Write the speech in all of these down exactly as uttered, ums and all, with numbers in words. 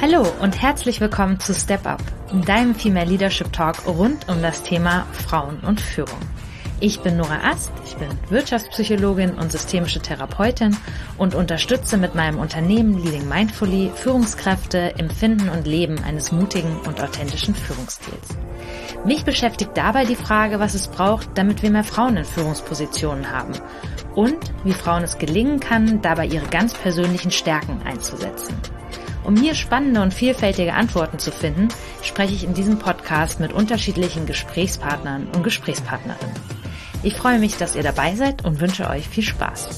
Hallo und herzlich willkommen zu Step Up, deinem Female Leadership Talk rund um das Thema Frauen und Führung. Ich bin Nora Ast, ich bin Wirtschaftspsychologin und systemische Therapeutin und unterstütze mit meinem Unternehmen Leading Mindfully Führungskräfte im Finden und Leben eines mutigen und authentischen Führungsstils. Mich beschäftigt dabei die Frage, was es braucht, damit wir mehr Frauen in Führungspositionen haben und wie Frauen es gelingen kann, dabei ihre ganz persönlichen Stärken einzusetzen. Um hier spannende und vielfältige Antworten zu finden, spreche ich in diesem Podcast mit unterschiedlichen Gesprächspartnern und Gesprächspartnerinnen. Ich freue mich, dass ihr dabei seid und wünsche euch viel Spaß.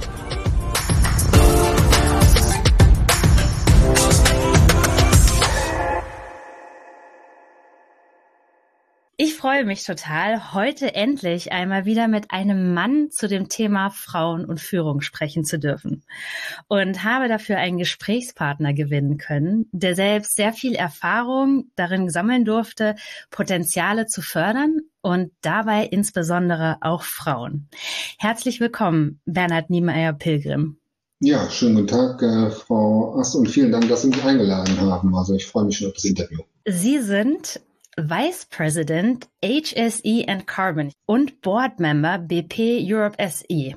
Ich freue mich total, heute endlich einmal wieder mit einem Mann zu dem Thema Frauen und Führung sprechen zu dürfen und habe dafür einen Gesprächspartner gewinnen können, der selbst sehr viel Erfahrung darin sammeln durfte, Potenziale zu fördern und dabei insbesondere auch Frauen. Herzlich willkommen, Bernhard Niemeyer-Pilgrim. Ja, schönen guten Tag, äh, Frau Ast, und vielen Dank, dass Sie mich eingeladen haben. Also ich freue mich schon auf das Interview. Sie sind Vice President H S E and Carbon und Board Member B P Europe S E.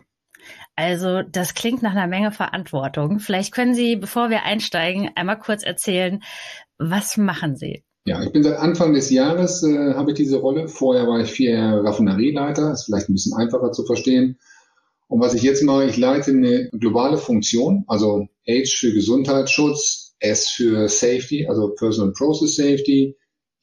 Also das klingt nach einer Menge Verantwortung. Vielleicht können Sie, bevor wir einsteigen, einmal kurz erzählen, was machen Sie? Ja, ich bin seit Anfang des Jahres, äh, habe ich diese Rolle. Vorher war ich vier Jahre Raffinerieleiter, ist vielleicht ein bisschen einfacher zu verstehen. Und was ich jetzt mache, ich leite eine globale Funktion, also H für Gesundheitsschutz, S für Safety, also Personal Process Safety,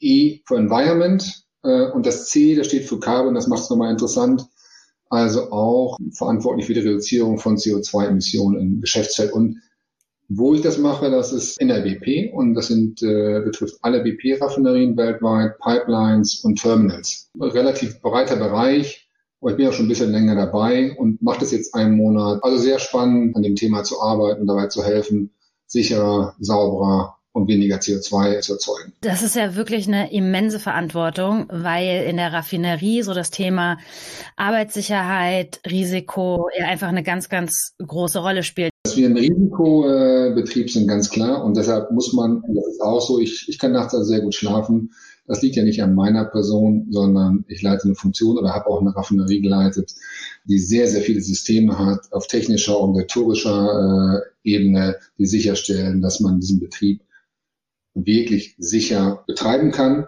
E für Environment äh, und das C, das steht für Carbon, das macht es nochmal interessant, also auch verantwortlich für die Reduzierung von C O zwei Emissionen im Geschäftsfeld. Und wo ich das mache, das ist in der B P und das sind äh, betrifft alle B P-Raffinerien weltweit, Pipelines und Terminals. Ein relativ breiter Bereich, aber ich bin ja schon ein bisschen länger dabei und mache das jetzt einen Monat. Also sehr spannend, an dem Thema zu arbeiten, dabei zu helfen, sicherer, sauberer und weniger C O zwei zu erzeugen. Das ist ja wirklich eine immense Verantwortung, weil in der Raffinerie so das Thema Arbeitssicherheit, Risiko ja einfach eine ganz, ganz große Rolle spielt. Dass wir ein Risikobetrieb sind, ganz klar. Und deshalb muss man, das ist auch so, ich, ich kann nachts also sehr gut schlafen. Das liegt ja nicht an meiner Person, sondern ich leite eine Funktion oder habe auch eine Raffinerie geleitet, die sehr, sehr viele Systeme hat, auf technischer, organisatorischer äh, Ebene, die sicherstellen, dass man diesen Betrieb wirklich sicher betreiben kann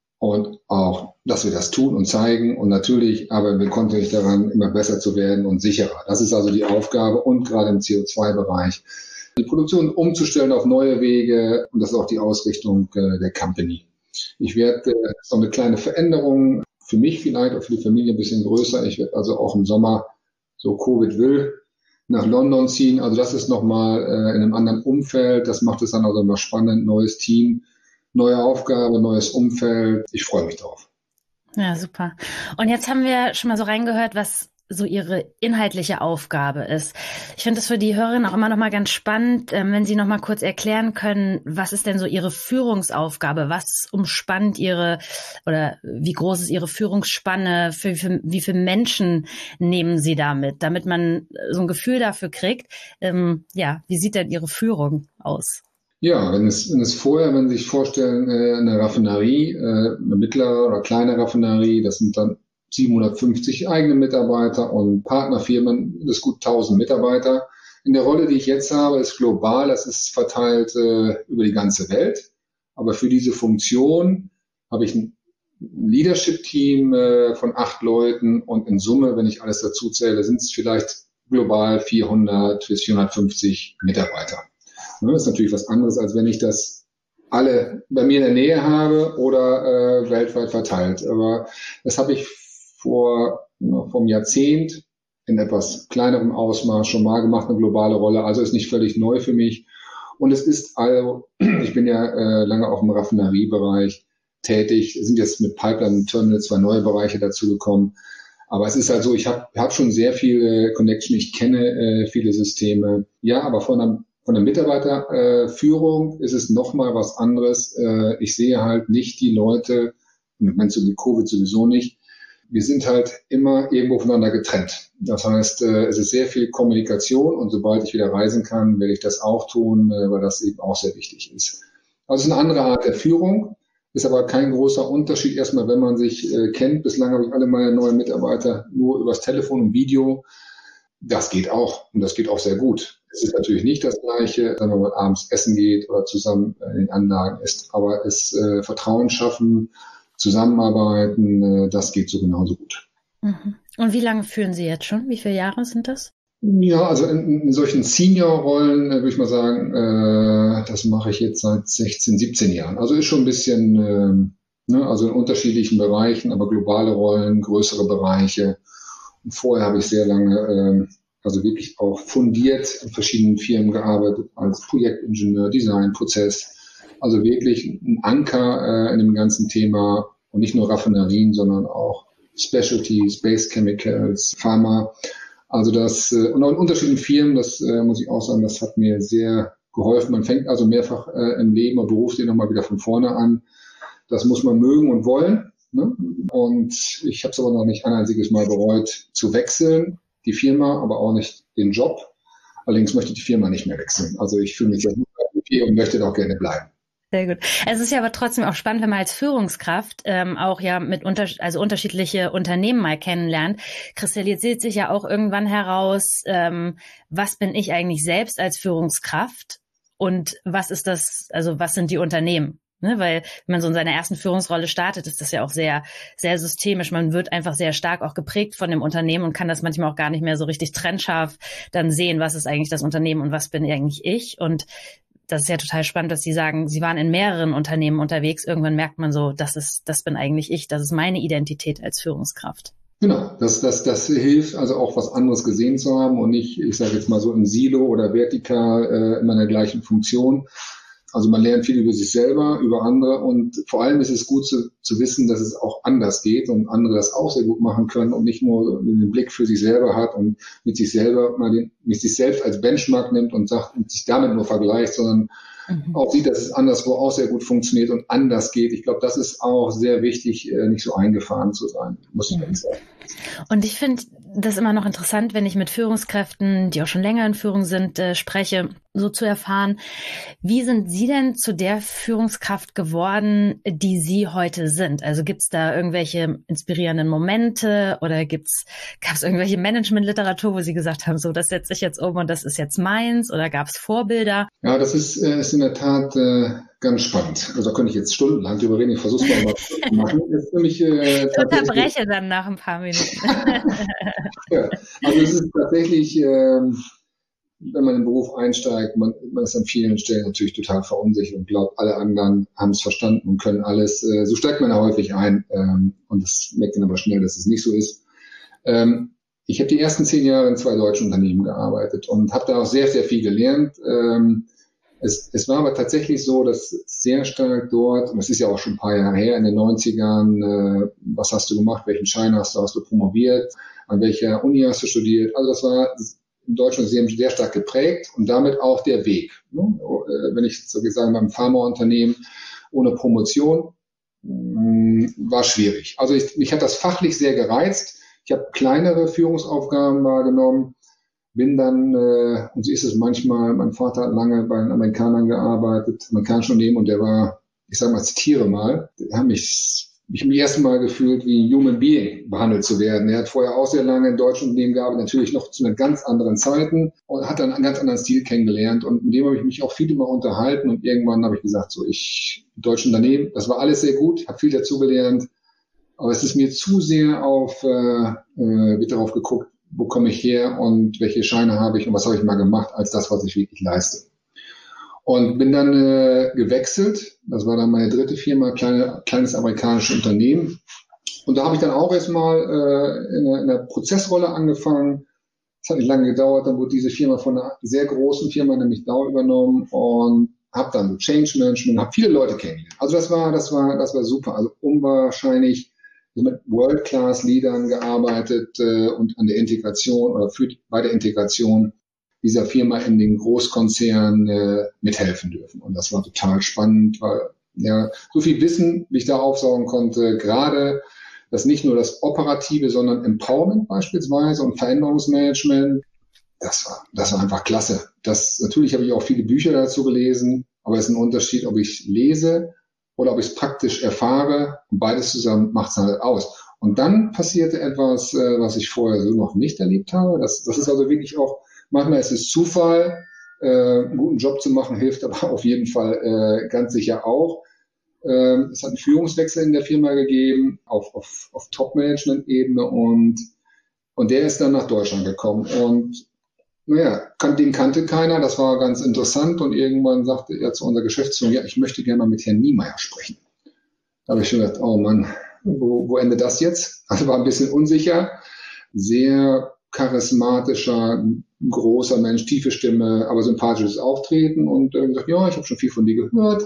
und auch, dass wir das tun und zeigen. Und natürlich arbeiten wir kontinuierlich daran, immer besser zu werden und sicherer. Das ist also die Aufgabe und gerade im C O zwei Bereich die Produktion umzustellen auf neue Wege. Und das ist auch die Ausrichtung äh, der Company. Ich werde äh, so eine kleine Veränderung für mich vielleicht, auch für die Familie ein bisschen größer. Ich werde also auch im Sommer, so Covid will, nach London ziehen. Also das ist nochmal äh, in einem anderen Umfeld. Das macht es dann also immer spannend. Neues Team, neue Aufgabe, neues Umfeld. Ich freue mich drauf. Ja, super. Und jetzt haben wir schon mal so reingehört, was so Ihre inhaltliche Aufgabe ist. Ich finde es für die Hörerinnen auch immer noch mal ganz spannend, wenn Sie noch mal kurz erklären können, was ist denn so Ihre Führungsaufgabe? Was umspannt Ihre, oder wie groß ist Ihre Führungsspanne? Für, für, wie viele Menschen nehmen Sie damit, damit man so ein Gefühl dafür kriegt? Ähm, ja, wie sieht denn Ihre Führung aus? Ja, wenn es, wenn es vorher, wenn Sie sich vorstellen, eine Raffinerie, eine mittlere oder kleine Raffinerie, das sind dann siebenhundertfünfzig eigene Mitarbeiter und Partnerfirmen, das ist gut tausend Mitarbeiter. In der Rolle, die ich jetzt habe, ist global, das ist verteilt äh, über die ganze Welt. Aber für diese Funktion habe ich ein Leadership-Team äh, von acht Leuten und in Summe, wenn ich alles dazu zähle, sind es vielleicht global vierhundert bis vierhundertfünfzig Mitarbeiter. Das ist natürlich was anderes, als wenn ich das alle bei mir in der Nähe habe oder äh, weltweit verteilt. Aber das habe ich vor vom Jahrzehnt in etwas kleinerem Ausmaß schon mal gemacht, eine globale Rolle. Also ist nicht völlig neu für mich. Und es ist also, ich bin ja äh, lange auch im Raffineriebereich tätig, sind jetzt mit Pipeline und Terminal zwei neue Bereiche dazugekommen. Aber es ist halt so, ich habe hab schon sehr viele Connection, ich kenne äh, viele Systeme. Ja, aber von einer, von der Mitarbeiterführung äh, ist es nochmal was anderes. Äh, ich sehe halt nicht die Leute, im Moment so mit Covid sowieso nicht, wir sind halt immer irgendwo voneinander getrennt. Das heißt, äh, es ist sehr viel Kommunikation und sobald ich wieder reisen kann, werde ich das auch tun, äh, weil das eben auch sehr wichtig ist. Also es ist eine andere Art der Führung, ist aber kein großer Unterschied erstmal, wenn man sich äh, kennt. Bislang habe ich alle meine neuen Mitarbeiter nur übers Telefon und Video. Das geht auch und das geht auch sehr gut. Es ist natürlich nicht das Gleiche, wenn man abends essen geht oder zusammen in den Anlagen ist, aber es äh, Vertrauen schaffen, zusammenarbeiten, äh, das geht so genauso gut. Mhm. Und wie lange führen Sie jetzt schon? Wie viele Jahre sind das? Ja, also in, in solchen Senior-Rollen äh, würde ich mal sagen, äh, das mache ich jetzt seit sechzehn, siebzehn Jahren. Also ist schon ein bisschen, äh, ne, also in unterschiedlichen Bereichen, aber globale Rollen, größere Bereiche. Und vorher habe ich sehr lange, äh, also wirklich auch fundiert in verschiedenen Firmen gearbeitet, als Projektingenieur, Design, Prozess. Also wirklich ein Anker äh, in dem ganzen Thema und nicht nur Raffinerien, sondern auch Specialties, Base Chemicals, Pharma. Also das, äh, und auch in unterschiedlichen Firmen, das äh, muss ich auch sagen, das hat mir sehr geholfen. Man fängt also mehrfach äh, im Leben und Berufsleben nochmal wieder von vorne an. Das muss man mögen und wollen. Ne? Und ich habe es aber noch nicht ein einziges Mal bereut, zu wechseln, die Firma, aber auch nicht den Job. Allerdings möchte ich die Firma nicht mehr wechseln. Also ich fühle mich sehr gut hier und möchte da auch gerne bleiben. Sehr gut. Es ist ja aber trotzdem auch spannend, wenn man als Führungskraft ähm, auch ja mit unter, also unterschiedliche Unternehmen mal kennenlernt. Kristallisiert sich ja auch irgendwann heraus, ähm, was bin ich eigentlich selbst als Führungskraft und was ist das, also was sind die Unternehmen? Ne, weil wenn man so in seiner ersten Führungsrolle startet, ist das ja auch sehr, sehr systemisch. Man wird einfach sehr stark auch geprägt von dem Unternehmen und kann das manchmal auch gar nicht mehr so richtig trennscharf dann sehen, was ist eigentlich das Unternehmen und was bin eigentlich ich. Und das ist ja total spannend, dass Sie sagen, Sie waren in mehreren Unternehmen unterwegs. Irgendwann merkt man so, das ist, das bin eigentlich ich, das ist meine Identität als Führungskraft. Genau, das, das, das hilft also auch was anderes gesehen zu haben und nicht, ich sage jetzt mal so im Silo oder vertikal äh, immer in der gleichen Funktion. Also man lernt viel über sich selber, über andere und vor allem ist es gut zu, zu wissen, dass es auch anders geht und andere das auch sehr gut machen können und nicht nur den Blick für sich selber hat und mit sich selber mal den, mit sich selbst als Benchmark nimmt und sagt und sich damit nur vergleicht, sondern mhm. auch sieht, dass es anderswo auch sehr gut funktioniert und anders geht. Ich glaube, das ist auch sehr wichtig, nicht so eingefahren zu sein, muss ich mhm. ehrlich sagen. Und ich finde das immer noch interessant, wenn ich mit Führungskräften, die auch schon länger in Führung sind, äh, spreche, so zu erfahren, wie sind Sie denn zu der Führungskraft geworden, die Sie heute sind? Also gibt es da irgendwelche inspirierenden Momente oder gibt's, gab es irgendwelche Management-Literatur, wo Sie gesagt haben, so das setze ich jetzt um und das ist jetzt meins, oder gab es Vorbilder? Ja, das ist, äh, ist in der Tat äh, ganz spannend. Also da könnte ich jetzt stundenlang drüber reden, ich versuche es mal zu machen. Das ist für mich, äh, ich unterbreche dann nach ein paar Minuten. Ja, also es ist tatsächlich, ähm, wenn man in den Beruf einsteigt, man, man ist an vielen Stellen natürlich total verunsichert und glaubt, alle anderen haben es verstanden und können alles. Äh, so steigt man da häufig ein ähm, und das merkt dann aber schnell, dass es nicht so ist. Ähm, ich habe die ersten zehn Jahre in zwei deutschen Unternehmen gearbeitet und habe da auch sehr, sehr viel gelernt. Ähm, es, es war aber tatsächlich so, dass sehr stark dort, und das ist ja auch schon ein paar Jahre her, in den neunzigern, äh, was hast du gemacht, welchen Schein hast du, hast du promoviert, an welcher Uni hast du studiert. Also das war in Deutschland sehr, sehr stark geprägt und damit auch der Weg. Ne? Wenn ich so sagen, beim Pharmaunternehmen ohne Promotion mh, war schwierig. Also ich, mich hat das fachlich sehr gereizt. Ich habe kleinere Führungsaufgaben wahrgenommen, bin dann, äh, und so ist es manchmal, mein Vater hat lange bei den Amerikanern gearbeitet, amerikanischen Unternehmen, und der war, ich sage mal, zitiere mal, die haben mich Ich habe mich erst mal gefühlt, wie ein Human Being behandelt zu werden. Er hat vorher auch sehr lange in deutschen Unternehmen gearbeitet, natürlich noch zu einer ganz anderen Zeiten, und hat dann einen ganz anderen Stil kennengelernt. Und mit dem habe ich mich auch viel immer unterhalten. Und irgendwann habe ich gesagt, so ich, deutsche Unternehmen, das war alles sehr gut, habe viel dazugelernt. Aber es ist mir zu sehr auf, äh, äh, wird darauf geguckt, wo komme ich her und welche Scheine habe ich und was habe ich mal gemacht, als das, was ich wirklich leiste. Und bin dann äh, gewechselt. Das war dann meine dritte Firma, kleine, kleines amerikanisches Unternehmen. Und da habe ich dann auch erstmal äh, in, einer, in einer Prozessrolle angefangen. Das hat nicht lange gedauert. Dann wurde diese Firma von einer sehr großen Firma, nämlich Dow, übernommen, und habe dann so Change Management, habe viele Leute kennengelernt. Also das war, das war, das war super. Also unwahrscheinlich mit World-Class-Leadern gearbeitet äh, und an der Integration oder für, bei der Integration dieser Firma in den Großkonzern äh, mithelfen dürfen. Und das war total spannend, weil ja so viel Wissen, wie ich da aufsaugen konnte, gerade das nicht nur das Operative, sondern Empowerment beispielsweise und Veränderungsmanagement, das war, das war einfach klasse. Das, natürlich habe ich auch viele Bücher dazu gelesen, Aber es ist ein Unterschied, ob ich lese oder ob ich es praktisch erfahre. Und beides zusammen macht es halt aus. Und dann passierte etwas, äh, was ich vorher so noch nicht erlebt habe. Das, das ist also wirklich auch, manchmal ist es Zufall, äh, einen guten Job zu machen, hilft aber auf jeden Fall äh, ganz sicher auch. Äh, es hat einen Führungswechsel in der Firma gegeben, auf, auf, auf Top-Management-Ebene und, und der ist dann nach Deutschland gekommen. Und naja, kan- den kannte keiner, das war ganz interessant und irgendwann sagte er zu unserer Geschäftsführung, ja, ich möchte gerne mal mit Herrn Niemeyer sprechen. Da habe ich schon gedacht, oh Mann, wo, wo endet das jetzt? Also war ein bisschen unsicher, sehr charismatischer, großer Mensch, tiefe Stimme, aber sympathisches Auftreten und äh, gesagt, ja, ich habe schon viel von dir gehört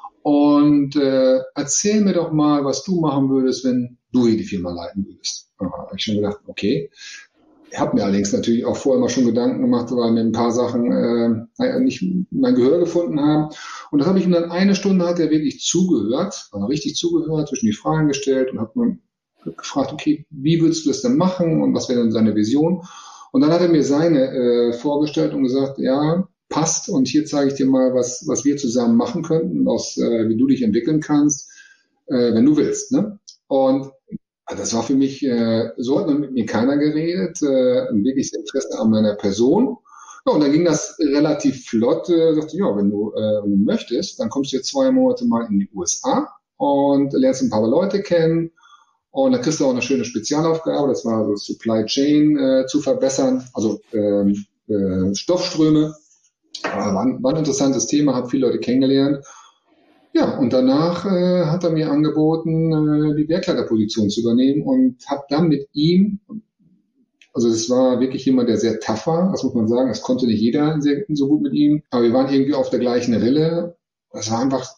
und äh, erzähl mir doch mal, was du machen würdest, wenn du hier die Firma leiten würdest. Da habe ich schon gedacht, okay. Ich habe mir allerdings natürlich auch vorher mal schon Gedanken gemacht, weil mir ein paar Sachen äh, nicht mein Gehör gefunden haben. Und das habe ich ihm dann eine Stunde, hat er wirklich zugehört, also richtig zugehört, zwischen die Fragen gestellt und hat mir gefragt, okay, wie würdest du das denn machen und was wäre denn seine Vision? Und dann hat er mir seine äh, vorgestellt und gesagt, ja, passt und hier zeige ich dir mal, was was wir zusammen machen könnten, aus äh, wie du dich entwickeln kannst, äh, wenn du willst. Ne? Und das war für mich, äh, so hat man mit mir keiner geredet, äh, ein wirkliches Interesse an meiner Person. Ja, und dann ging das relativ flott, äh, sagte, ja, wenn du, äh, wenn du möchtest, dann kommst du jetzt zwei Monate mal in die U S A und lernst ein paar Leute kennen und dann kriegst du auch eine schöne Spezialaufgabe, das war so Supply Chain äh, zu verbessern, also ähm, äh, Stoffströme. Äh, war, ein, war ein interessantes Thema, habe viele Leute kennengelernt. Ja, und danach äh, hat er mir angeboten, äh, die Werkleiterposition zu übernehmen und habe dann mit ihm, also es war wirklich jemand, der sehr tough war, das muss man sagen, das konnte nicht jeder sehr, so gut mit ihm, aber wir waren irgendwie auf der gleichen Rille. Das war einfach,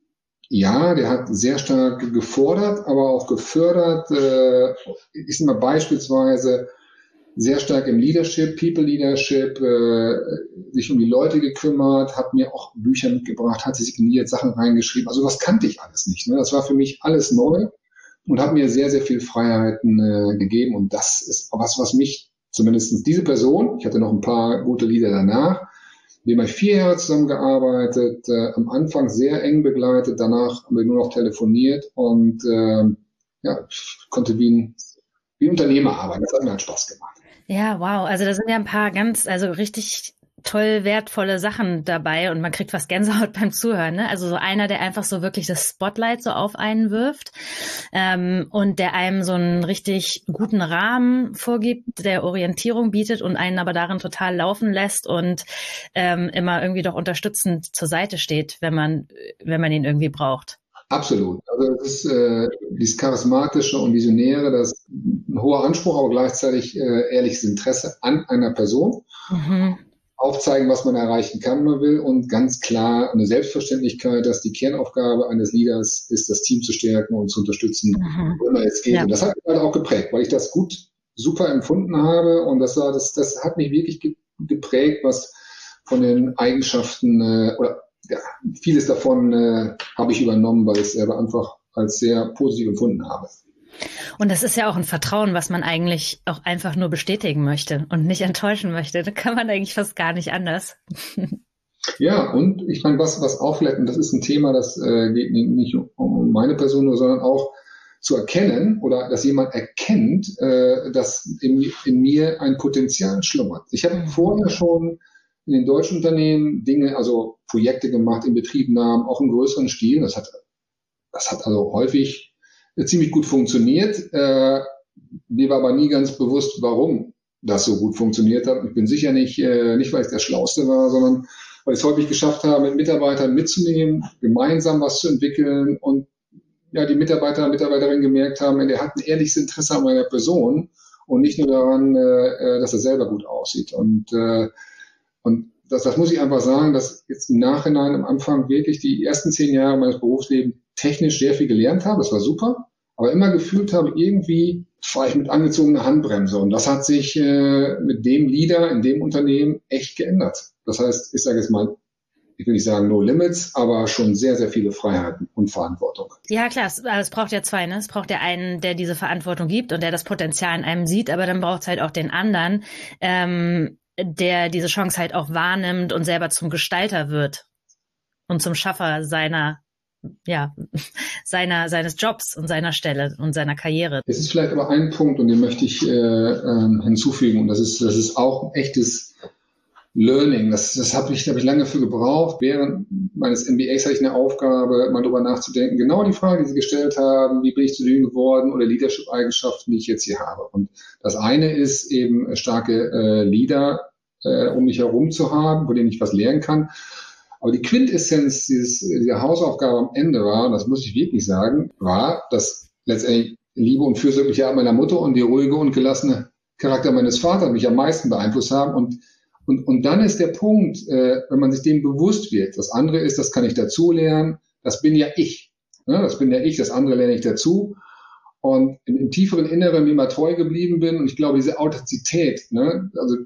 ja, der hat sehr stark gefordert, aber auch gefördert. Äh, ich sag mal beispielsweise sehr stark im Leadership, People Leadership, äh, sich um die Leute gekümmert, hat mir auch Bücher mitgebracht, hat sie signiert, Sachen reingeschrieben. Also das kannte ich alles nicht. Ne? Das war für mich alles neu und hat mir sehr, sehr viel Freiheiten äh, gegeben. Und das ist was, was mich, zumindest diese Person, ich hatte noch ein paar gute Leader danach, wir haben vier Jahre zusammengearbeitet, äh, am Anfang sehr eng begleitet, danach haben wir nur noch telefoniert und äh, ja, konnte wie ein, wie ein Unternehmer arbeiten. Das hat mir halt Spaß gemacht. Ja, wow. Also da sind ja ein paar ganz, also richtig toll wertvolle Sachen dabei und man kriegt fast Gänsehaut beim Zuhören. Ne? Also so einer, der einfach so wirklich das Spotlight so auf einen wirft ähm, und der einem so einen richtig guten Rahmen vorgibt, der Orientierung bietet und einen aber darin total laufen lässt und ähm, immer irgendwie doch unterstützend zur Seite steht, wenn man, wenn man ihn irgendwie braucht. Absolut. Also das ist äh, dieses Charismatische und Visionäre, das ist ein hoher Anspruch, aber gleichzeitig äh, ehrliches Interesse an einer Person. Mhm. Aufzeigen, was man erreichen kann, man will und ganz klar eine Selbstverständlichkeit, dass die Kernaufgabe eines Leaders ist, das Team zu stärken und zu unterstützen, mhm. wo immer es geht. Ja. Und das hat mich halt auch geprägt, weil ich das gut, super empfunden habe und das war, das, das hat mich wirklich geprägt, was von den Eigenschaften äh, oder ja, vieles davon äh, habe ich übernommen, weil ich es selber einfach als sehr positiv empfunden habe. Und das ist ja auch ein Vertrauen, was man eigentlich auch einfach nur bestätigen möchte und nicht enttäuschen möchte. Da kann man eigentlich fast gar nicht anders. Ja, und ich meine, was, was auch vielleicht, und das ist ein Thema, das äh, geht nicht um meine Person nur, sondern auch zu erkennen oder dass jemand erkennt, äh, dass in, in mir ein Potenzial schlummert. Ich habe mhm. vorher schon in den deutschen Unternehmen Dinge, also Projekte gemacht, in Betriebnahmen, auch im größeren Stil. Das hat, das hat also häufig ziemlich gut funktioniert. Äh, mir war aber nie ganz bewusst, warum das so gut funktioniert hat. Ich bin sicher nicht, äh, nicht weil ich der Schlauste war, sondern weil ich es häufig geschafft habe, mit Mitarbeitern mitzunehmen, gemeinsam was zu entwickeln und ja, die Mitarbeiter und Mitarbeiterinnen gemerkt haben, der hat ein ehrliches Interesse an meiner Person und nicht nur daran, äh, dass er selber gut aussieht. Und äh, Und das, das muss ich einfach sagen, dass jetzt im Nachhinein am Anfang wirklich die ersten zehn Jahre meines Berufslebens technisch sehr viel gelernt habe. Das war super. Aber immer gefühlt habe, irgendwie fahre ich mit angezogener Handbremse. Und das hat sich äh, mit dem Leader in dem Unternehmen echt geändert. Das heißt, ich sage jetzt mal, ich will nicht sagen no limits, aber schon sehr, sehr viele Freiheiten und Verantwortung. Ja, klar, es, es braucht ja zwei, ne? Es braucht ja einen, der diese Verantwortung gibt und der das Potenzial in einem sieht, aber dann braucht es halt auch den anderen, ähm, der diese Chance halt auch wahrnimmt und selber zum Gestalter wird. und zum Schaffer seiner, ja, seiner, seines Jobs und seiner Stelle und seiner Karriere. Es ist vielleicht aber ein Punkt, und den möchte ich äh, ähm, hinzufügen, und das ist, das ist auch ein echtes Learning. Das, das habe ich, habe ich lange für gebraucht. Während meines M B As hatte ich eine Aufgabe, mal drüber nachzudenken. Genau die Frage, die Sie gestellt haben, wie bin ich zu dem geworden oder Leadership-Eigenschaften, die ich jetzt hier habe. Und das eine ist eben starke äh, Leader äh, um mich herum zu haben, von denen ich was lernen kann. Aber die Quintessenz dieses, dieser Hausaufgabe am Ende war, und das muss ich wirklich sagen, war, dass letztendlich Liebe und fürsorgliche Art meiner Mutter und die ruhige und gelassene Charakter meines Vaters mich am meisten beeinflusst haben. Und Und, und dann ist der Punkt, äh, wenn man sich dem bewusst wird, das andere ist, das kann ich dazu lernen, das bin ja ich. Ne? Das bin ja ich, das andere lerne ich dazu. Und im, im tieferen Inneren mir mal treu geblieben bin. Und ich glaube, diese Authentizität, ne? Also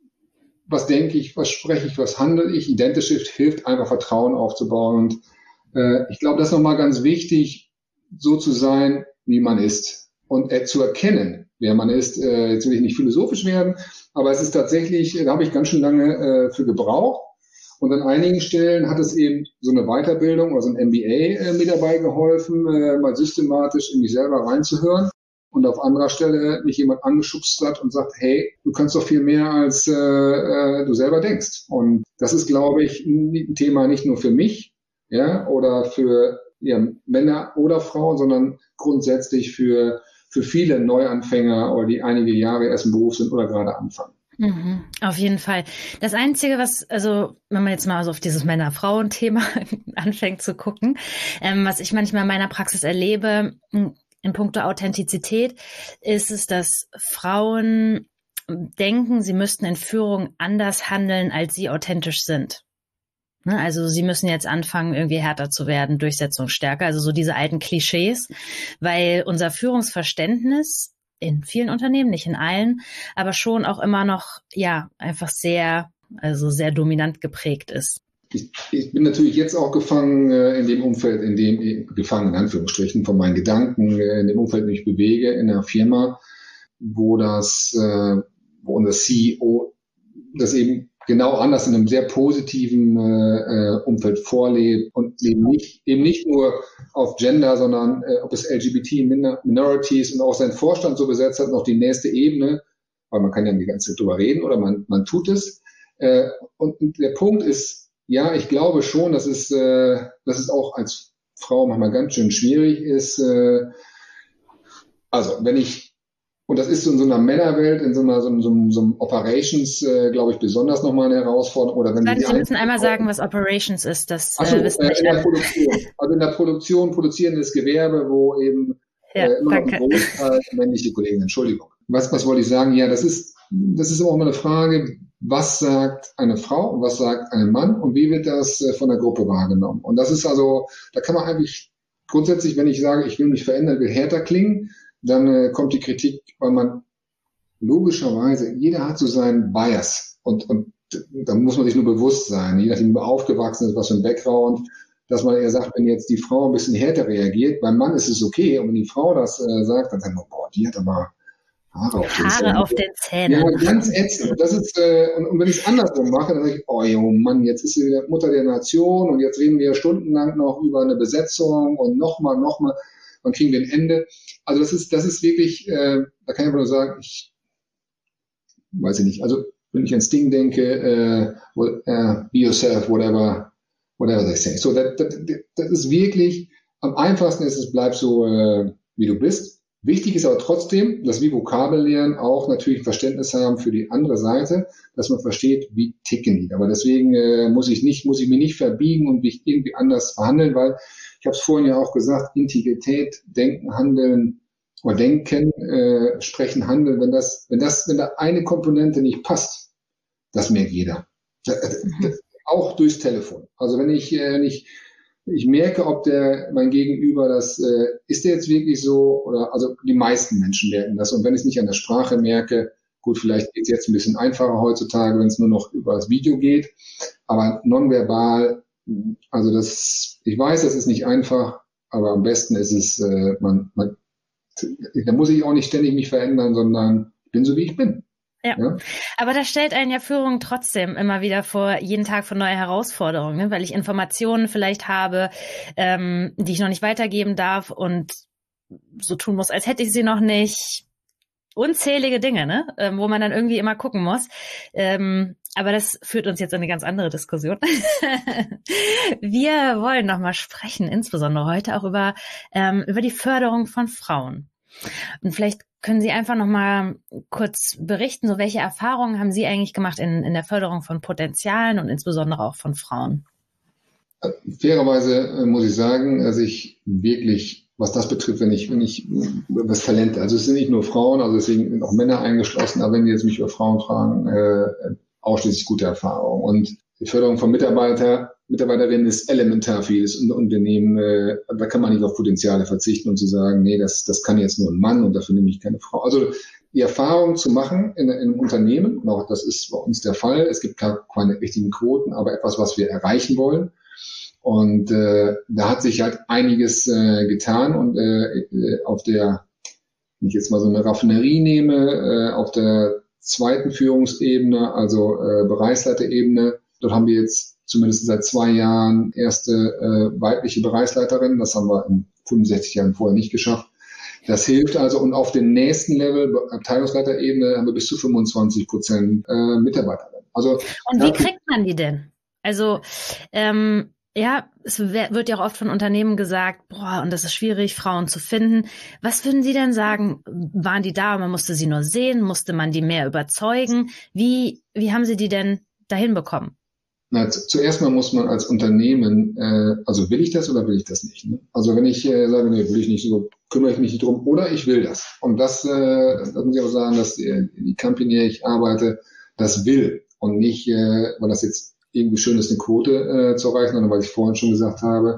was denke ich, was spreche ich, was handle ich, Identity Shift hilft einfach Vertrauen aufzubauen. Und äh, ich glaube, das ist nochmal ganz wichtig, so zu sein, wie man ist. Und äh, zu erkennen, wer man ist. Äh, jetzt will ich nicht philosophisch werden, aber es ist tatsächlich, da habe ich ganz schön lange äh, für gebraucht. Und an einigen Stellen hat es eben so eine Weiterbildung oder so ein M B A äh, mir dabei geholfen, äh, mal systematisch in mich selber reinzuhören. Und auf anderer Stelle mich jemand angeschubst hat und sagt, hey, du kannst doch viel mehr, als äh, äh, du selber denkst. Und das ist, glaube ich, ein Thema nicht nur für mich, ja, oder für ja, Männer oder Frauen, sondern grundsätzlich für für viele Neuanfänger oder die einige Jahre erst im Beruf sind oder gerade anfangen. Mhm, auf jeden Fall. Das Einzige, was, also wenn man jetzt mal so auf dieses Männer-Frauen-Thema anfängt zu gucken, ähm, was ich manchmal in meiner Praxis erlebe, in puncto Authentizität, ist es, dass Frauen denken, sie müssten in Führung anders handeln, als sie authentisch sind. Also sie müssen jetzt anfangen, irgendwie härter zu werden, durchsetzungsstärker, also so diese alten Klischees, weil unser Führungsverständnis in vielen Unternehmen, nicht in allen, aber schon auch immer noch, ja, einfach sehr, also sehr dominant geprägt ist. Ich, ich bin natürlich jetzt auch gefangen äh, in dem Umfeld, in dem, gefangen in Anführungsstrichen, von meinen Gedanken, äh, in dem Umfeld, in dem ich bewege, in einer Firma, wo das, äh, wo unser C E O das eben genau anders in einem sehr positiven äh, Umfeld vorlebt und eben nicht, eben nicht nur auf Gender, sondern äh, ob es L G B T Minorities und auch sein Vorstand so besetzt hat, noch die nächste Ebene, weil man kann ja die ganze Zeit drüber reden oder man, man tut es. Äh, und der Punkt ist, ja, ich glaube schon, dass es, äh, dass es auch als Frau manchmal ganz schön schwierig ist. Äh, also wenn ich Und das ist in so einer Männerwelt, in so einer so, so, so einem Operations, äh, glaube ich, besonders nochmal eine Herausforderung. Oder wenn Sie Sie müssen einmal sagen, was Operations ist. Das Ach so, äh, wissen äh, nicht in der alle. Produktion. Also in der Produktion, produzierendes Gewerbe, wo eben Ja, äh, immer noch danke. ein Großteil männliche Kollegen, Entschuldigung. Was, was wollte ich sagen? Ja, das ist, das ist auch immer eine Frage, was sagt eine Frau und was sagt ein Mann und wie wird das äh, von der Gruppe wahrgenommen? Und das ist also, da kann man eigentlich grundsätzlich, wenn ich sage, ich will mich verändern, will härter klingen, dann äh, kommt die Kritik, weil man logischerweise, jeder hat so seinen Bias und, und da muss man sich nur bewusst sein, je nachdem, wie man aufgewachsen ist, was für ein Background, dass man eher sagt, wenn jetzt die Frau ein bisschen härter reagiert, beim Mann ist es okay, und wenn die Frau das äh, sagt, dann sagt man, boah, die hat aber Haare auf den Haare Zähnen. auf den Zähnen. Ja, ganz ätzend. Das ist, äh, und, und wenn ich es andersrum mache, dann sage ich, oh jo, Mann, jetzt ist sie wieder Mutter der Nation und jetzt reden wir stundenlang noch über eine Besetzung und nochmal, nochmal, dann kriegen wir ein Ende. Also das ist, das ist wirklich, äh, da kann ich aber nur sagen, ich weiß ich nicht, also wenn ich an Sting denke, äh, well, uh, be yourself, whatever, whatever they say. So, das, das, das ist wirklich, am einfachsten ist es, bleib so, äh, wie du bist. Wichtig ist aber trotzdem, dass wir Vokabel lernen, auch natürlich ein Verständnis haben für die andere Seite, dass man versteht, wie ticken die. Aber deswegen äh, muss ich nicht, muss ich mich nicht verbiegen und mich irgendwie anders verhandeln, weil ich habe es vorhin ja auch gesagt, Integrität, Denken, Handeln, oder denken, äh, sprechen, handeln, wenn das, wenn das, wenn da eine Komponente nicht passt, das merkt jeder. Das, das, auch durchs Telefon. Also wenn ich, äh, nicht, ich merke, ob der, mein Gegenüber das, äh, ist der jetzt wirklich so, oder, also die meisten Menschen merken das. Und wenn ich es nicht an der Sprache merke, gut, vielleicht geht es jetzt ein bisschen einfacher heutzutage, wenn es nur noch über das Video geht, aber nonverbal, also das, ich weiß, das ist nicht einfach, aber am besten ist es, äh, man, man, da muss ich auch nicht ständig mich verändern, sondern ich bin so, wie ich bin. Ja. ja, aber das stellt einen ja Führung trotzdem immer wieder vor, jeden Tag vor neue Herausforderungen, ne? Weil ich Informationen vielleicht habe, ähm, die ich noch nicht weitergeben darf und so tun muss, als hätte ich sie noch nicht. Unzählige Dinge, ne? Ähm, wo man dann irgendwie immer gucken muss. Ähm, aber das führt uns jetzt in eine ganz andere Diskussion. Wir wollen nochmal sprechen, insbesondere heute auch über, ähm, über die Förderung von Frauen. Und vielleicht können Sie einfach noch mal kurz berichten, so welche Erfahrungen haben Sie eigentlich gemacht in, in der Förderung von Potenzialen und insbesondere auch von Frauen? Fairerweise muss ich sagen, dass ich wirklich, was das betrifft, wenn ich, wenn ich das Talent, also es sind nicht nur Frauen, also deswegen sind auch Männer eingeschlossen, aber wenn die jetzt mich über Frauen fragen, äh, ausschließlich gute Erfahrungen. Und die Förderung von Mitarbeiter, Mitarbeiterinnen ist elementar für jedes Unternehmen. Äh, da kann man nicht auf Potenziale verzichten und zu sagen, nee, das, das kann jetzt nur ein Mann und dafür nehme ich keine Frau. Also die Erfahrung zu machen in, in einem Unternehmen, und auch das ist bei uns der Fall, es gibt keine richtigen Quoten, aber etwas, was wir erreichen wollen. Und äh, da hat sich halt einiges äh, getan und äh, auf der, wenn ich jetzt mal so eine Raffinerie nehme, äh, auf der zweiten Führungsebene, also äh, Bereichsleiterebene, dort haben wir jetzt zumindest seit zwei Jahren erste äh, weibliche Bereichsleiterin. Das haben wir in fünfundsechzig Jahren vorher nicht geschafft. Das hilft also. Und auf dem nächsten Level, Abteilungsleiterebene, haben wir bis zu fünfundzwanzig Prozent äh, Mitarbeiterinnen. Also, und wie kriegt man die denn? Also ähm, ja, es wird ja auch oft von Unternehmen gesagt, boah, und das ist schwierig, Frauen zu finden. Was würden Sie denn sagen? Waren die da und man musste sie nur sehen? Musste man die mehr überzeugen? Wie, wie haben Sie die denn dahin bekommen? Na, zuerst mal muss man als Unternehmen, äh, also will ich das oder will ich das nicht? Ne? Also wenn ich äh, sage, nee, will ich nicht, so kümmere ich mich nicht drum, oder ich will das. Und das, äh, das muss ich auch sagen, dass die, die Company, in der ich arbeite, das will und nicht, äh, weil das jetzt irgendwie schön ist, eine Quote äh, zu erreichen, sondern weil ich vorhin schon gesagt habe,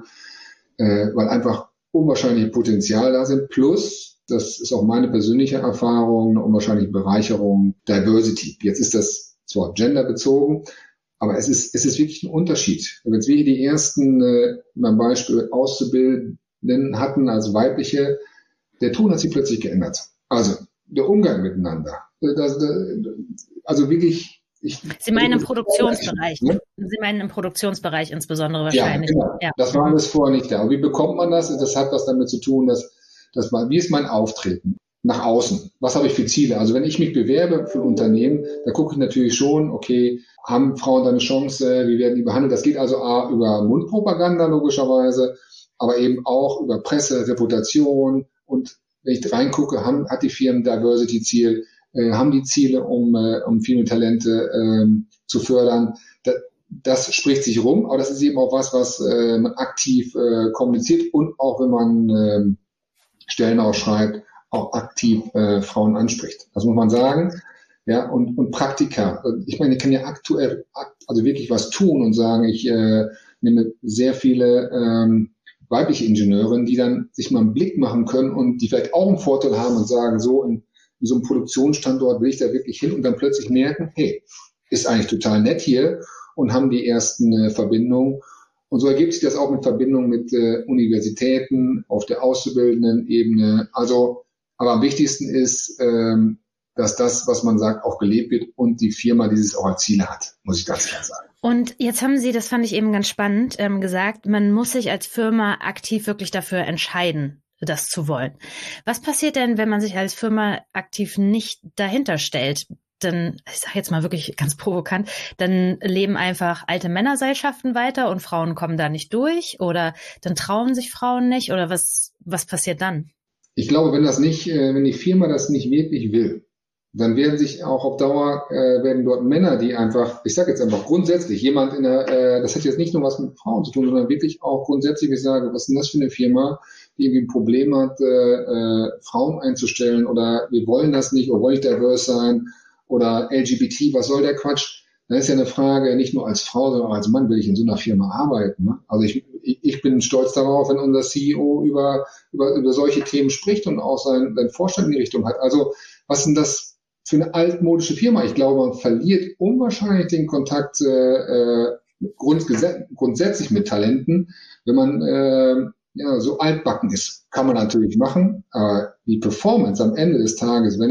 äh, weil einfach unwahrscheinliche Potenzial da sind, plus, das ist auch meine persönliche Erfahrung, eine unwahrscheinliche Bereicherung, Diversity. Jetzt ist das zwar genderbezogen, aber es ist, es ist wirklich ein Unterschied. Wenn wir hier die ersten, äh, beim Beispiel Auszubildenden hatten als weibliche, der Ton hat sich plötzlich geändert. Also der Umgang miteinander. Das, das, also wirklich. Ich, Sie meinen im Produktionsbereich. Ne? Sie meinen im Produktionsbereich insbesondere wahrscheinlich. Ja, genau. Ja. Das war alles vorher nicht da. Und wie bekommt man das? Das hat was damit zu tun, dass, dass man, wie ist mein Auftreten nach außen? Was habe ich für Ziele? Also wenn ich mich bewerbe für ein Unternehmen, da gucke ich natürlich schon, okay, haben Frauen da eine Chance? Wie werden die behandelt? Das geht also A, über Mundpropaganda logischerweise, aber eben auch über Presse, Reputation. Und wenn ich reingucke, haben, hat die Firmen Diversity-Ziel, äh, haben die Ziele, um, äh, um viele Talente ähm, zu fördern. Das, das spricht sich rum, aber das ist eben auch was, was äh, man aktiv äh, kommuniziert und auch wenn man äh, Stellen ausschreibt, auch aktiv äh, Frauen anspricht. Das muss man sagen. Ja, und, und Praktika. Ich meine, ich kann ja aktuell, also wirklich was tun und sagen, ich äh, nehme sehr viele ähm, weibliche Ingenieurinnen, die dann sich mal einen Blick machen können und die vielleicht auch einen Vorteil haben und sagen, so in, in so einem Produktionsstandort will ich da wirklich hin und dann plötzlich merken, hey, ist eigentlich total nett hier und haben die ersten äh, Verbindungen. Und so ergibt sich das auch mit Verbindungen mit äh, Universitäten auf der auszubildenden Ebene. Also, aber am wichtigsten ist, ähm, dass das, was man sagt, auch gelebt wird und die Firma dieses auch als Ziele hat, muss ich ganz klar sagen. Und jetzt haben Sie, das fand ich eben ganz spannend, ähm, gesagt, man muss sich als Firma aktiv wirklich dafür entscheiden, das zu wollen. Was passiert denn, wenn man sich als Firma aktiv nicht dahinter stellt? Dann, ich sage jetzt mal wirklich ganz provokant, dann leben einfach alte Männerseilschaften weiter und Frauen kommen da nicht durch oder dann trauen sich Frauen nicht oder was, was passiert dann? Ich glaube, wenn das nicht, wenn die Firma das nicht wirklich will, dann werden sich auch auf Dauer, äh, werden dort Männer, die einfach, ich sage jetzt einfach grundsätzlich, jemand in der, äh, das hat jetzt nicht nur was mit Frauen zu tun, sondern wirklich auch grundsätzlich, ich sage, was ist denn das für eine Firma, die irgendwie ein Problem hat, äh, äh, Frauen einzustellen oder wir wollen das nicht oder wollen nicht diverse sein oder L G B T, was soll der Quatsch? Dann ist ja eine Frage, nicht nur als Frau, sondern auch als Mann will ich in so einer Firma arbeiten. Ne? Also ich, ich bin stolz darauf, wenn unser C E O über, über, über solche Themen spricht und auch sein, sein Vorstand in die Richtung hat. Also was ist denn das für eine altmodische Firma? Ich glaube, man verliert unwahrscheinlich den Kontakt äh, grunds- grundsätzlich mit Talenten, wenn man äh, ja, so altbacken ist. Kann man natürlich machen, aber die Performance am Ende des Tages, wenn ich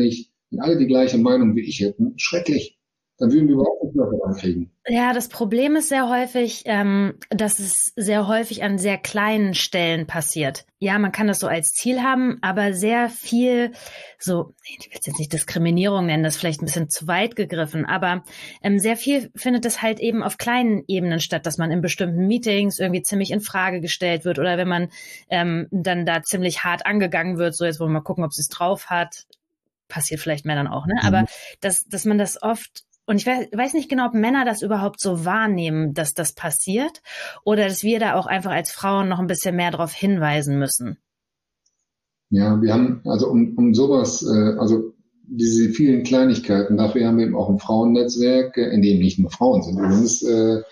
wenn alle die gleiche Meinung wie ich hätten, schrecklich. Dann würden wir überhaupt nicht mehr vorankriegen. Ja, das Problem ist sehr häufig, ähm, dass es sehr häufig an sehr kleinen Stellen passiert. Ja, man kann das so als Ziel haben, aber sehr viel so, ich will es jetzt nicht Diskriminierung nennen, das ist vielleicht ein bisschen zu weit gegriffen, aber ähm, sehr viel findet es halt eben auf kleinen Ebenen statt, dass man in bestimmten Meetings irgendwie ziemlich in Frage gestellt wird oder wenn man ähm, dann da ziemlich hart angegangen wird, so jetzt wollen wir mal gucken, ob sie es drauf hat, passiert vielleicht Männern auch, ne? Aber dass, dass man das oft Und ich weiß nicht genau, ob Männer das überhaupt so wahrnehmen, dass das passiert oder dass wir da auch einfach als Frauen noch ein bisschen mehr darauf hinweisen müssen. Ja, wir haben, also um, um sowas, äh, also diese vielen Kleinigkeiten, dafür haben wir eben auch ein Frauennetzwerk, äh, in dem nicht nur Frauen sind. Übrigens, äh,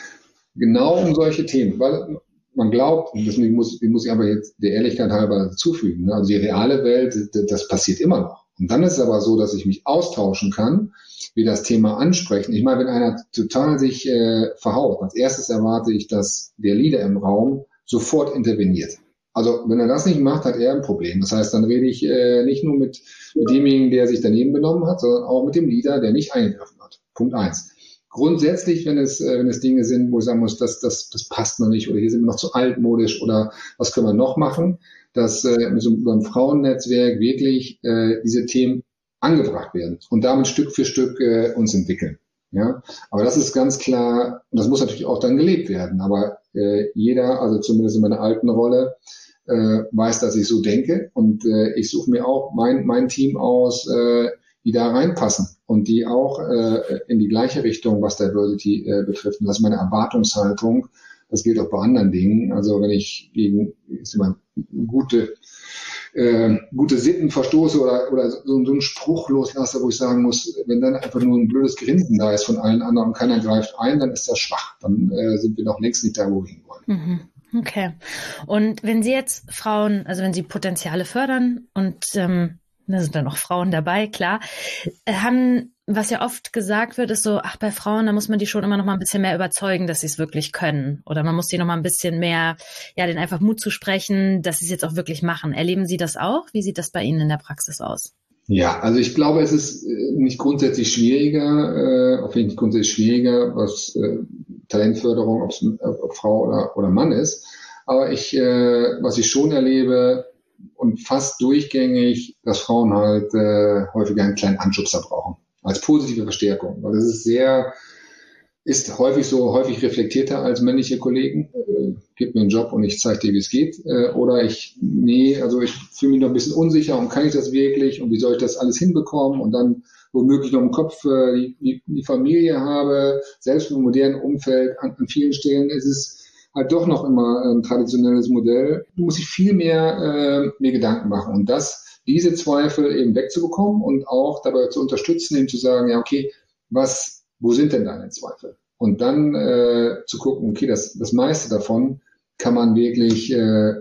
genau um solche Themen, weil man glaubt, und deswegen muss, muss ich aber jetzt der Ehrlichkeit halber zufügen, ne, also die reale Welt, das passiert immer noch. Und dann ist es aber so, dass ich mich austauschen kann, wie das Thema ansprechen. Ich meine, wenn einer total sich äh, verhaut, als erstes erwarte ich, dass der Leader im Raum sofort interveniert. Also wenn er das nicht macht, hat er ein Problem. Das heißt, dann rede ich äh, nicht nur mit, mit demjenigen, der sich daneben benommen hat, sondern auch mit dem Leader, der nicht eingegriffen hat. Punkt eins. Grundsätzlich, wenn es, äh, wenn es Dinge sind, wo ich sagen muss, das, das, das passt noch nicht oder hier sind wir noch zu altmodisch oder was können wir noch machen, dass äh, mit so einem Frauennetzwerk wirklich äh, diese Themen angebracht werden und damit Stück für Stück äh, uns entwickeln. Ja, aber das ist ganz klar, und das muss natürlich auch dann gelebt werden. Aber äh, jeder, also zumindest in meiner alten Rolle, äh, weiß, dass ich so denke und äh, ich suche mir auch mein mein Team aus, äh, die da reinpassen und die auch äh, in die gleiche Richtung, was Diversity äh, betrifft. Und das ist meine Erwartungshaltung. Das gilt auch bei anderen Dingen. Also wenn ich gegen ist immer gute äh, gute Sitten verstoße oder oder so, so einen Spruch loslasse, wo ich sagen muss, wenn dann einfach nur ein blödes Grinsen da ist von allen anderen und keiner greift ein, dann ist das schwach. Dann äh, sind wir noch längst nicht da, wo wir hinwollen. Mhm. Okay. Und wenn Sie jetzt Frauen, also wenn Sie Potenziale fördern und ähm, da sind dann auch Frauen dabei, klar, haben, was ja oft gesagt wird, ist so, ach, bei Frauen, da muss man die schon immer noch mal ein bisschen mehr überzeugen, dass sie es wirklich können. Oder man muss die noch mal ein bisschen mehr, ja, denen einfach Mut zu sprechen, dass sie es jetzt auch wirklich machen. Erleben Sie das auch? Wie sieht das bei Ihnen in der Praxis aus? Ja, also ich glaube, es ist nicht grundsätzlich schwieriger, äh, auf jeden Fall grundsätzlich schwieriger, was äh, Talentförderung, ob es ob Frau oder, oder Mann ist. Aber ich, äh, was ich schon erlebe und fast durchgängig, dass Frauen halt äh, häufiger einen kleinen Anschubser brauchen als positive Verstärkung. Weil das ist sehr, ist häufig so, häufig reflektierter als männliche Kollegen. Äh, gib mir einen Job und ich zeige dir, wie es geht. Äh, oder ich, nee, also ich fühle mich noch ein bisschen unsicher und kann ich das wirklich und wie soll ich das alles hinbekommen und dann womöglich noch im Kopf äh, die, die, die Familie habe, selbst im modernen Umfeld, an, an vielen Stellen ist es halt doch noch immer ein traditionelles Modell. Da muss ich viel mehr äh, mir Gedanken machen und das, diese Zweifel eben wegzubekommen und auch dabei zu unterstützen, eben zu sagen, ja okay, was, wo sind denn deine Zweifel? Und dann äh, zu gucken, okay, das, das meiste davon kann man wirklich äh,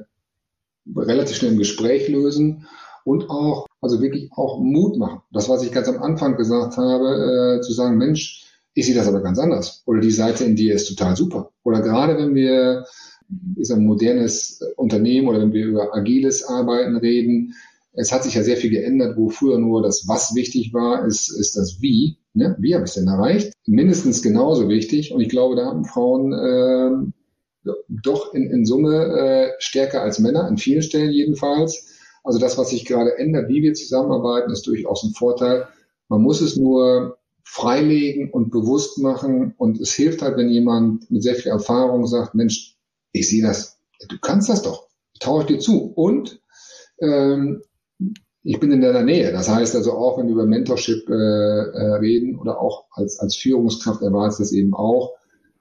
relativ schnell im Gespräch lösen und auch, also wirklich auch Mut machen. Das, was ich ganz am Anfang gesagt habe, äh, zu sagen, Mensch, ich sehe das aber ganz anders. Oder die Seite in dir ist total super. Oder gerade wenn wir, ist ein modernes Unternehmen oder wenn wir über agiles Arbeiten reden, es hat sich ja sehr viel geändert, wo früher nur das Was wichtig war, ist, ist das Wie. Ne? Wie habe ich es denn erreicht? Mindestens genauso wichtig. Und ich glaube, da haben Frauen äh, doch in, in Summe äh, stärker als Männer, an vielen Stellen jedenfalls. Also das, was sich gerade ändert, wie wir zusammenarbeiten, ist durchaus ein Vorteil. Man muss es nur freilegen und bewusst machen. Und es hilft halt, wenn jemand mit sehr viel Erfahrung sagt, Mensch, ich sehe das, du kannst das doch, ich traue dir zu. Und ähm, ich bin in deiner Nähe. Das heißt also auch, wenn wir über Mentorship äh, äh, reden oder auch als, als Führungskraft erwartet es eben auch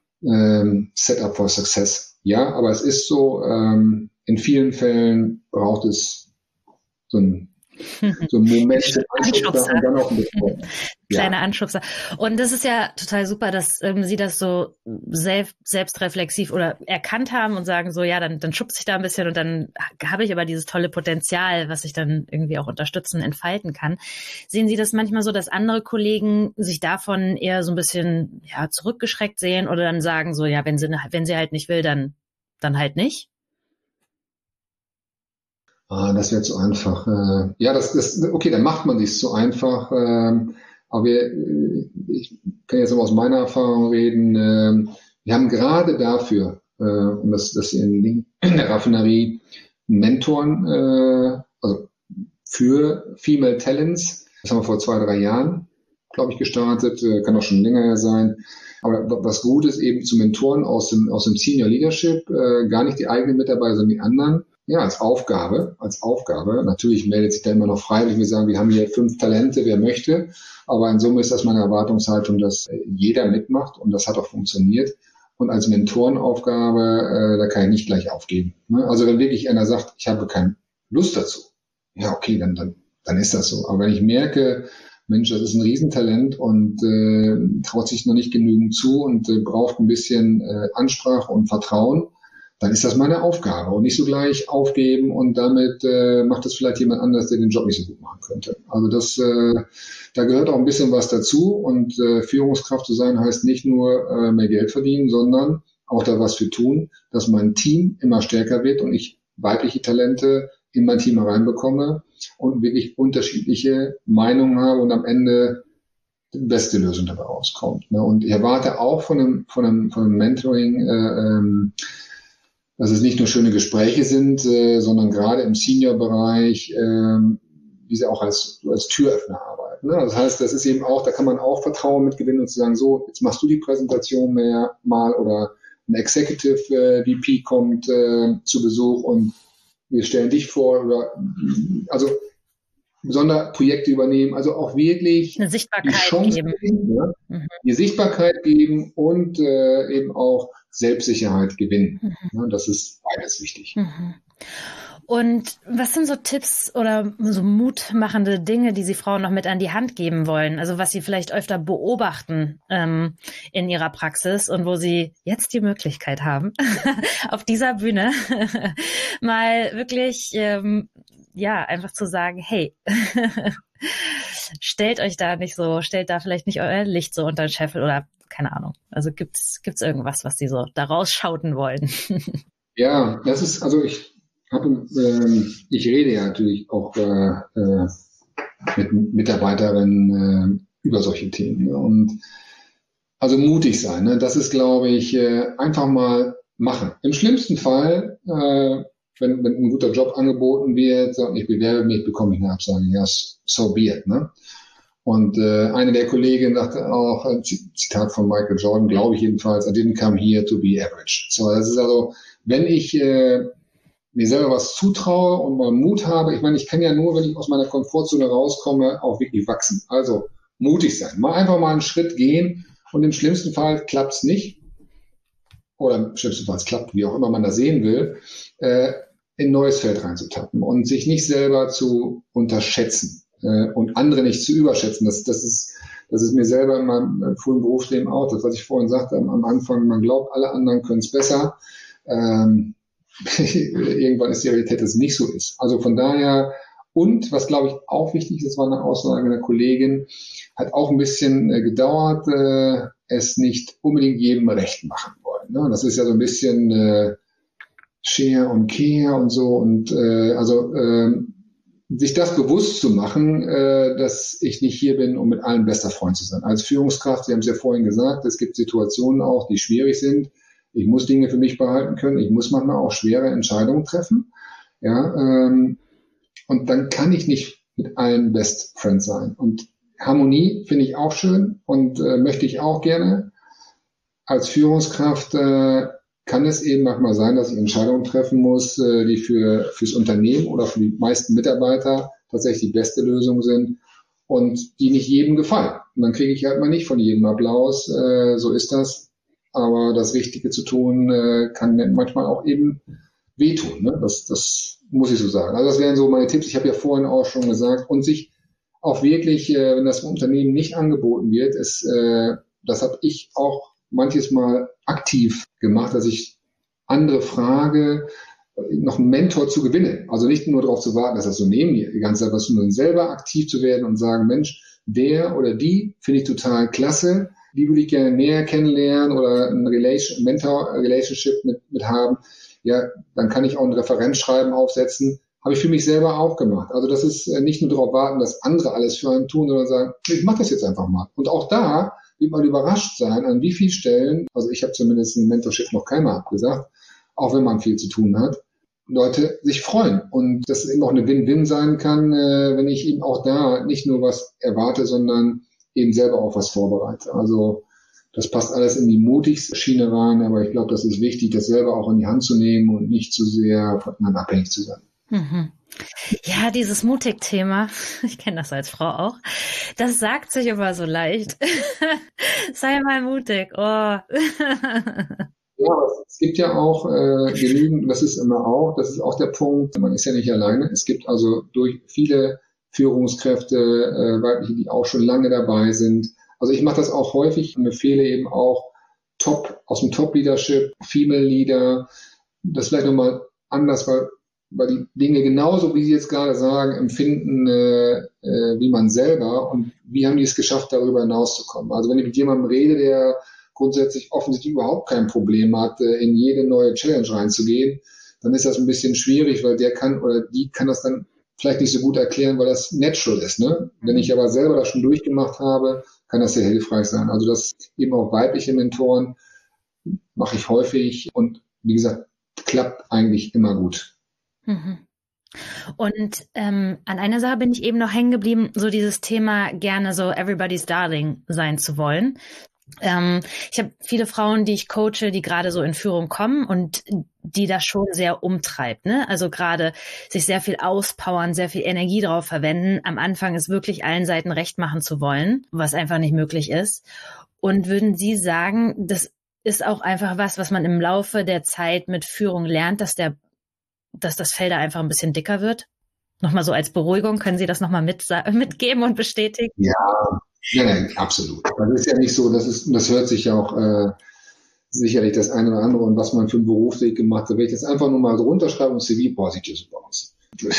ähm, Setup for Success. Ja, aber es ist so, ähm, in vielen Fällen braucht es so ein So ein Moment, Anschubser. Und dann auch ein bisschen, Kleiner ja. Anschubser. Und das ist ja total super, dass ähm, Sie das so selbst, selbstreflexiv oder erkannt haben und sagen so, ja, dann, dann schubse ich da ein bisschen und dann habe ich aber dieses tolle Potenzial, was ich dann irgendwie auch unterstützen, entfalten kann. Sehen Sie das manchmal so, dass andere Kollegen sich davon eher so ein bisschen ja, zurückgeschreckt sehen oder dann sagen so, ja, wenn sie, wenn sie halt nicht will, dann, dann halt nicht? Ah, das wäre zu einfach. Äh, ja, das, das, okay, dann macht man sich zu einfach. Ähm, aber wir, ich kann jetzt aber aus meiner Erfahrung reden. Ähm, wir haben gerade dafür, äh, und das, das in, in der Raffinerie, Mentoren, äh, also für Female Talents. Das haben wir vor zwei, drei Jahren, glaube ich, gestartet. Äh, kann auch schon länger her sein. Aber was gut ist, eben zu Mentoren aus dem, aus dem Senior Leadership, äh, gar nicht die eigenen Mitarbeiter, sondern die anderen. Ja, als Aufgabe, als Aufgabe. Natürlich meldet sich da immer noch freiwillig. Wir sagen, wir haben hier fünf Talente, wer möchte. Aber in Summe ist das meine Erwartungshaltung, dass jeder mitmacht und das hat auch funktioniert. Und als Mentorenaufgabe, äh, da kann ich nicht gleich aufgeben. Ne? Also wenn wirklich einer sagt, ich habe keine Lust dazu, ja okay, dann, dann, dann ist das so. Aber wenn ich merke, Mensch, das ist ein Riesentalent und äh, traut sich noch nicht genügend zu und äh, braucht ein bisschen äh, Ansprache und Vertrauen, dann ist das meine Aufgabe und nicht so gleich aufgeben und damit äh, macht es vielleicht jemand anders, der den Job nicht so gut machen könnte. Also das, äh, da gehört auch ein bisschen was dazu und äh, Führungskraft zu sein heißt nicht nur äh, mehr Geld verdienen, sondern auch da was für tun, dass mein Team immer stärker wird und ich weibliche Talente in mein Team reinbekomme und wirklich unterschiedliche Meinungen habe und am Ende die beste Lösung dabei rauskommt. Ne? Und ich erwarte auch von einem, von einem, von einem Mentoring, äh, ähm, dass es nicht nur schöne Gespräche sind, äh, sondern gerade im Senior-Bereich, äh, wie sie auch als, als Türöffner arbeiten. Ne? Das heißt, das ist eben auch, da kann man auch Vertrauen mitgewinnen und zu sagen, so, jetzt machst du die Präsentation mehr mal oder ein Executive äh, V P kommt äh, zu Besuch und wir stellen dich vor oder also Sonderprojekte übernehmen, also auch wirklich eine Sichtbarkeit die Chance geben, geben, ja, mhm. die Sichtbarkeit geben und äh, eben auch Selbstsicherheit gewinnen. Mhm. Ja, das ist beides wichtig. Mhm. Und was sind so Tipps oder so mutmachende Dinge, die Sie Frauen noch mit an die Hand geben wollen? Also was Sie vielleicht öfter beobachten ähm, in Ihrer Praxis und wo Sie jetzt die Möglichkeit haben, auf dieser Bühne mal wirklich, ähm, ja, einfach zu sagen, hey, stellt euch da nicht so, stellt da vielleicht nicht euer Licht so unter den Scheffel oder keine Ahnung. Also gibt's gibt's irgendwas, was Sie so da rausschauten wollen? Ja, das ist, also ich habe, ähm, ich rede ja natürlich auch äh, äh, mit Mitarbeiterinnen äh, über solche Themen. Ne? Und also mutig sein, ne? Das ist, glaube ich, äh, einfach mal machen. Im schlimmsten Fall, äh, wenn, wenn ein guter Job angeboten wird, sagt, ich bewerbe mich, bekomme ich eine Absage. Ja, so be it, ne? Und äh, eine der Kolleginnen sagte auch, ein Zitat von Michael Jordan, glaube ich jedenfalls, I didn't come here to be average. So, das ist also, wenn ich äh, mir selber was zutraue und mal Mut habe, ich meine, ich kann ja nur, wenn ich aus meiner Komfortzone rauskomme, auch wirklich wachsen. Also mutig sein. Mal einfach mal einen Schritt gehen und im schlimmsten Fall klappt's nicht. Oder im schlimmsten Fall es klappt, wie auch immer man das sehen will, äh, in ein neues Feld reinzutappen und sich nicht selber zu unterschätzen. Und andere nicht zu überschätzen. Das, das ist, das ist mir selber in meinem frühen Berufsleben auch, das, was ich vorhin sagte am, am Anfang, man glaubt, alle anderen können es besser. Ähm, irgendwann ist die Realität, dass es nicht so ist. Also von daher, und was glaube ich auch wichtig ist, war eine Aussage einer Kollegin, hat auch ein bisschen äh, gedauert, äh, es nicht unbedingt jedem recht machen wollen. Ne? Das ist ja so ein bisschen äh, Share und Care und so und äh, also äh, sich das bewusst zu machen, äh, dass ich nicht hier bin, um mit allen bester Freund zu sein. Als Führungskraft, Sie haben es ja vorhin gesagt, es gibt Situationen auch, die schwierig sind. Ich muss Dinge für mich behalten können. Ich muss manchmal auch schwere Entscheidungen treffen. Ja, ähm, und dann kann ich nicht mit allen Best Friends sein. Und Harmonie finde ich auch schön und äh, möchte ich auch gerne. Als Führungskraft äh, kann es eben manchmal sein, dass ich Entscheidungen treffen muss, äh, die für fürs Unternehmen oder für die meisten Mitarbeiter tatsächlich die beste Lösung sind und die nicht jedem gefallen. Und dann kriege ich halt mal nicht von jedem Applaus. Äh, so ist das. Aber das Richtige zu tun, äh, kann manchmal auch eben wehtun. Ne? Das, das muss ich so sagen. Also das wären so meine Tipps. Ich habe ja vorhin auch schon gesagt. Und sich auch wirklich, äh, wenn das im Unternehmen nicht angeboten wird, ist, äh, das habe ich auch manches Mal aktiv gemacht, dass ich andere frage, noch einen Mentor zu gewinnen. Also nicht nur darauf zu warten, dass das so neben mir die ganze Zeit, sondern selber aktiv zu werden und sagen, Mensch, der oder die finde ich total klasse, die würde ich gerne näher kennenlernen oder ein Relation, Mentor-Relationship mit, mit haben. Ja, dann kann ich auch ein Referenzschreiben aufsetzen, habe ich für mich selber auch gemacht. Also das ist nicht nur darauf warten, dass andere alles für einen tun, sondern sagen, ich mache das jetzt einfach mal. Und auch da wird man überrascht sein, an wie vielen Stellen, also ich habe zumindest ein Mentorship noch keiner abgesagt, auch wenn man viel zu tun hat, Leute sich freuen. Und dass es eben auch eine Win-Win sein kann, äh, wenn ich eben auch da nicht nur was erwarte, sondern eben selber auch was vorbereite. Also das passt alles in die mutigste Schiene rein, aber ich glaube, das ist wichtig, das selber auch in die Hand zu nehmen und nicht zu sehr voneinander abhängig zu sein. Mhm. Ja, dieses Mutig-Thema, ich kenne das als Frau auch, das sagt sich immer so leicht. Sei mal mutig. Oh. Ja, es gibt ja auch äh, genügend, das ist immer auch, das ist auch der Punkt, man ist ja nicht alleine. Es gibt also durch viele Führungskräfte, äh, weibliche, die auch schon lange dabei sind. Also ich mache das auch häufig und empfehle eben auch Top, aus dem Top-Leadership, Female Leader, das vielleicht nochmal anders, weil weil die Dinge genauso, wie Sie jetzt gerade sagen, empfinden äh, äh, wie man selber und wie haben die es geschafft, darüber hinauszukommen. Also wenn ich mit jemandem rede, der grundsätzlich offensichtlich überhaupt kein Problem hat, äh, in jede neue Challenge reinzugehen, dann ist das ein bisschen schwierig, weil der kann oder die kann das dann vielleicht nicht so gut erklären, weil das natural ist. Ne? Wenn ich aber selber das schon durchgemacht habe, kann das sehr hilfreich sein. Also das eben auch weibliche Mentoren mache ich häufig und wie gesagt, klappt eigentlich immer gut. Und ähm, an einer Sache bin ich eben noch hängen geblieben, so dieses Thema gerne so everybody's darling sein zu wollen. Ähm, ich habe viele Frauen, die ich coache, die gerade so in Führung kommen und die das schon sehr umtreibt, ne? Also gerade sich sehr viel auspowern, sehr viel Energie drauf verwenden. Am Anfang es wirklich allen Seiten recht machen zu wollen, was einfach nicht möglich ist. Und würden Sie sagen, das ist auch einfach was, was man im Laufe der Zeit mit Führung lernt, dass der dass das Fell da einfach ein bisschen dicker wird? Nochmal so als Beruhigung, können Sie das nochmal mit, mitgeben und bestätigen? Ja, ja, nein, absolut. Das ist ja nicht so, das ist, das hört sich ja auch äh, sicherlich das eine oder andere und was man für einen Berufsweg gemacht hat. Wenn ich das einfach nur mal so runterschreibe und C V, boah, sieht das super aus.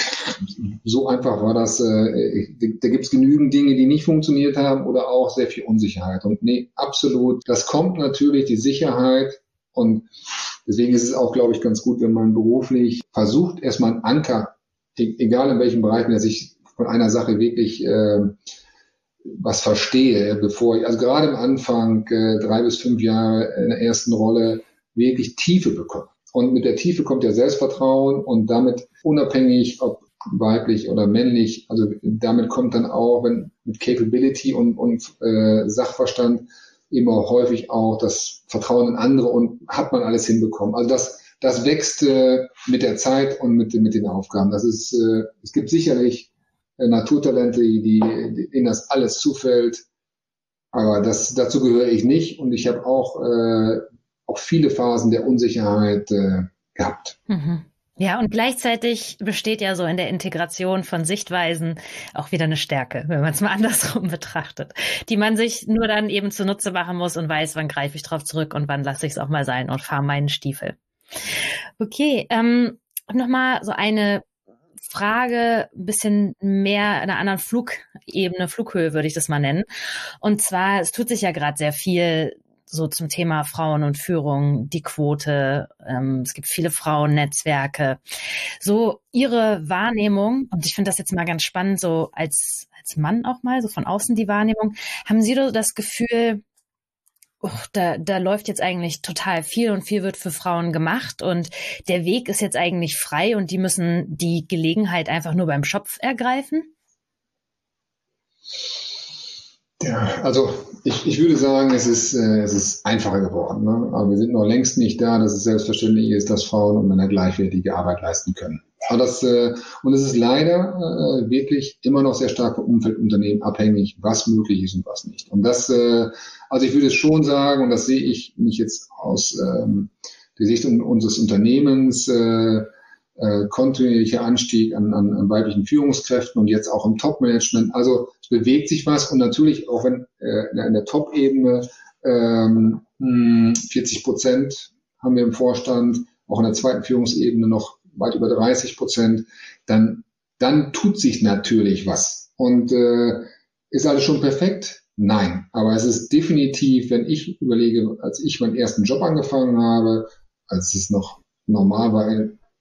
So einfach war das. Äh, da gibt es genügend Dinge, die nicht funktioniert haben oder auch sehr viel Unsicherheit. Und nee, absolut. Das kommt natürlich, die Sicherheit. Und deswegen ist es auch, glaube ich, ganz gut, wenn man beruflich versucht, erstmal einen Anker, egal in welchem Bereich, dass ich von einer Sache wirklich äh, was verstehe, bevor ich, also gerade am Anfang, äh, drei bis fünf Jahre in der ersten Rolle, wirklich Tiefe bekomme. Und mit der Tiefe kommt ja Selbstvertrauen und damit unabhängig, ob weiblich oder männlich, also damit kommt dann auch, wenn mit Capability und, und äh, Sachverstand, eben auch häufig auch das Vertrauen in andere und hat man alles hinbekommen. Also das, das wächst äh, mit der Zeit und mit, mit den Aufgaben. Das ist, äh, es gibt sicherlich äh, Naturtalente, die, die, denen das alles zufällt, aber das, dazu gehöre ich nicht und ich habe auch, äh, auch viele Phasen der Unsicherheit äh, gehabt. Mhm. Ja, und gleichzeitig besteht ja so in der Integration von Sichtweisen auch wieder eine Stärke, wenn man es mal andersrum betrachtet, die man sich nur dann eben zunutze machen muss und weiß, wann greife ich drauf zurück und wann lasse ich es auch mal sein und fahre meinen Stiefel. Okay, ähm, nochmal so eine Frage, ein bisschen mehr einer anderen Flugebene, Flughöhe würde ich das mal nennen. Und zwar, es tut sich ja gerade sehr viel so zum Thema Frauen und Führung, die Quote, ähm, es gibt viele Frauennetzwerke. So Ihre Wahrnehmung, und ich finde das jetzt mal ganz spannend, so als als Mann auch mal, so von außen die Wahrnehmung, haben Sie so das Gefühl, oh, da, da läuft jetzt eigentlich total viel und viel wird für Frauen gemacht und der Weg ist jetzt eigentlich frei und die müssen die Gelegenheit einfach nur beim Schopf ergreifen? Ja, also ich, ich würde sagen, es ist, äh, es ist einfacher geworden. Ne? Aber wir sind noch längst nicht da, dass es selbstverständlich ist, dass Frauen und Männer gleichwertige Arbeit leisten können. Aber das, äh, und es ist leider äh, wirklich immer noch sehr stark vom Umfeldunternehmen abhängig, was möglich ist und was nicht. Und das, äh, also ich würde schon sagen, und das sehe ich nicht jetzt aus ähm, der Sicht unseres Unternehmens, äh, äh, kontinuierlicher Anstieg an, an, an weiblichen Führungskräften und jetzt auch im Top-Management. Also es bewegt sich was und natürlich auch wenn äh, in der Top-Ebene ähm, vierzig Prozent haben wir im Vorstand, auch in der zweiten Führungsebene noch weit über dreißig Prozent, dann, dann tut sich natürlich was. Und äh, ist alles schon perfekt? Nein. Aber es ist definitiv, wenn ich überlege, als ich meinen ersten Job angefangen habe, als es noch normal war,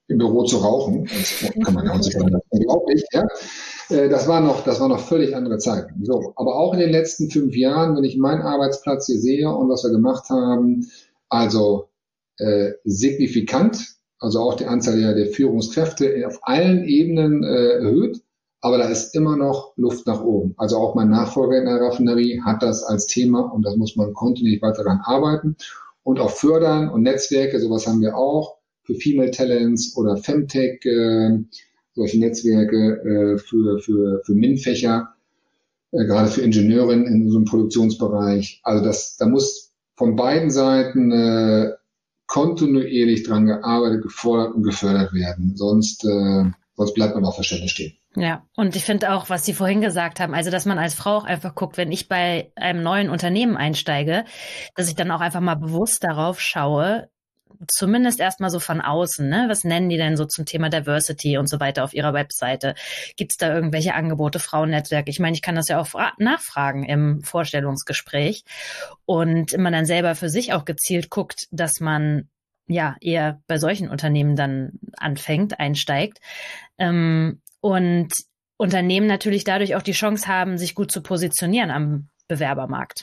im Büro zu rauchen. Das kann man ja heutzutage unglaublich, ja. Das war noch, das war noch völlig andere Zeiten. So. Aber auch in den letzten fünf Jahren, wenn ich meinen Arbeitsplatz hier sehe und was wir gemacht haben, also, äh, signifikant, also auch die Anzahl der, der Führungskräfte auf allen Ebenen äh, erhöht, aber da ist immer noch Luft nach oben. Also auch mein Nachfolger in der Raffinerie hat das als Thema und das muss man kontinuierlich weiter daran arbeiten und auch fördern und Netzwerke, sowas haben wir auch für Female Talents oder Femtech, äh, solche Netzwerke äh, für, für, für MINT-Fächer, äh, gerade für Ingenieurinnen in so einem Produktionsbereich. Also das, da muss von beiden Seiten äh, kontinuierlich dran gearbeitet, gefordert und gefördert werden. Sonst, äh, sonst bleibt man auf der Stelle stehen. Ja, und ich finde auch, was Sie vorhin gesagt haben, also dass man als Frau auch einfach guckt, wenn ich bei einem neuen Unternehmen einsteige, dass ich dann auch einfach mal bewusst darauf schaue, zumindest erstmal so von außen, ne? Was nennen die denn so zum Thema Diversity und so weiter auf ihrer Webseite? Gibt es da irgendwelche Angebote, Frauennetzwerke? Ich meine, ich kann das ja auch nachfragen im Vorstellungsgespräch und man dann selber für sich auch gezielt guckt, dass man ja eher bei solchen Unternehmen dann anfängt, einsteigt. Ähm, und Unternehmen natürlich dadurch auch die Chance haben, sich gut zu positionieren am Bewerbermarkt.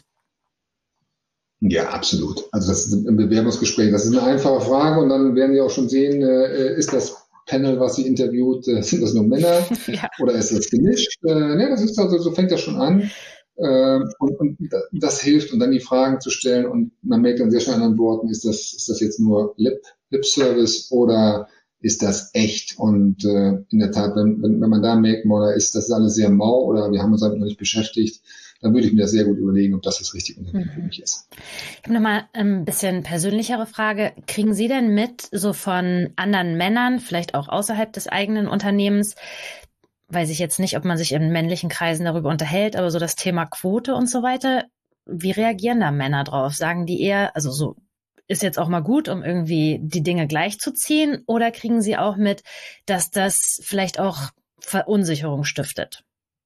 Ja, absolut. Also das ist im Bewerbungsgespräch, das ist eine einfache Frage und dann werden Sie auch schon sehen, äh, ist das Panel, was Sie interviewt, äh, sind das nur Männer ja. oder ist das gemischt? Äh, ne, das ist also, so fängt das schon an äh, und, und das hilft und dann die Fragen zu stellen und man merkt dann sehr schnell an Antworten, ist das, ist das jetzt nur Lip, Lip-Service oder ist das echt? Und äh, in der Tat, wenn, wenn, wenn man da merkt, oder ist das alles sehr mau oder wir haben uns damit noch nicht beschäftigt, dann würde ich mir das sehr gut überlegen, ob das das richtige Unternehmen für mich ist. Ich habe nochmal ein bisschen persönlichere Frage. Kriegen Sie denn mit, so von anderen Männern, vielleicht auch außerhalb des eigenen Unternehmens, weiß ich jetzt nicht, ob man sich in männlichen Kreisen darüber unterhält, aber so das Thema Quote und so weiter, wie reagieren da Männer drauf? Sagen die eher, also so, ist jetzt auch mal gut, um irgendwie die Dinge gleichzuziehen, oder kriegen Sie auch mit, dass das vielleicht auch Verunsicherung stiftet?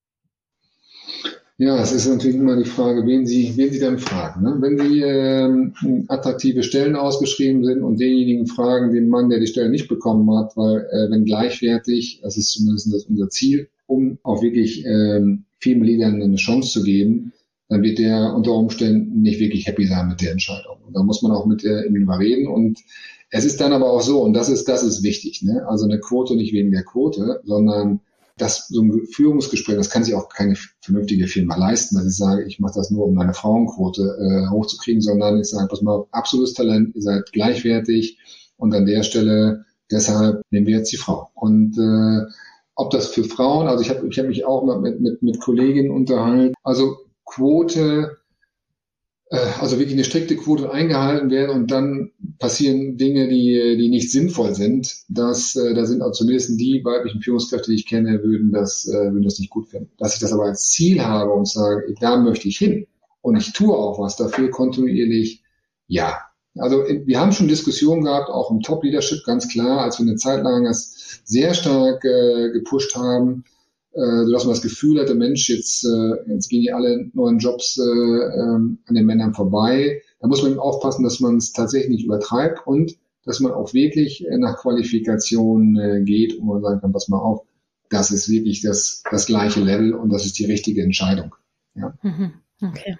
Ja, es ist natürlich immer die Frage, wen Sie, wen Sie dann fragen. Ne? Wenn Sie ähm, attraktive Stellen ausgeschrieben sind und denjenigen fragen, den Mann, der die Stelle nicht bekommen hat, weil äh, wenn gleichwertig, das ist zumindest das unser Ziel, um auch wirklich ähm, Female Leadern eine Chance zu geben, dann wird der unter Umständen nicht wirklich happy sein mit der Entscheidung. Und da muss man auch mit der ihm drüber reden. Und es ist dann aber auch so, und das ist, das ist wichtig, ne? Also eine Quote nicht wegen der Quote, sondern das, so ein Führungsgespräch, das kann sich auch keine vernünftige Firma leisten, dass ich sage, ich mache das nur, um meine Frauenquote äh, hochzukriegen, sondern ich sage, pass mal, absolutes Talent, ihr seid gleichwertig und an der Stelle, deshalb nehmen wir jetzt die Frau. Und äh, ob das für Frauen, also ich habe ich hab mich auch mal mit, mit, mit Kolleginnen unterhalten, also Quote, äh, also wirklich eine strikte Quote eingehalten werden und dann passieren Dinge, die die nicht sinnvoll sind. Das, äh, da sind auch zumindest die weiblichen Führungskräfte, die ich kenne, würden das, äh, würden das nicht gut finden. Dass ich das aber als Ziel habe und sage, da möchte ich hin und ich tue auch was dafür kontinuierlich, ja. Also wir haben schon Diskussionen gehabt, auch im Top-Leadership, ganz klar, als wir eine Zeit lang das sehr stark äh, gepusht haben, äh, sodass man das Gefühl hatte, Mensch, jetzt, äh, jetzt gehen die alle neuen Jobs äh, ähm, an den Männern vorbei. Da muss man eben aufpassen, dass man es tatsächlich nicht übertreibt und dass man auch wirklich äh, nach Qualifikation äh, geht und man sagen kann, pass mal auf, das ist wirklich das, das gleiche Level und das ist die richtige Entscheidung. Ja. Okay.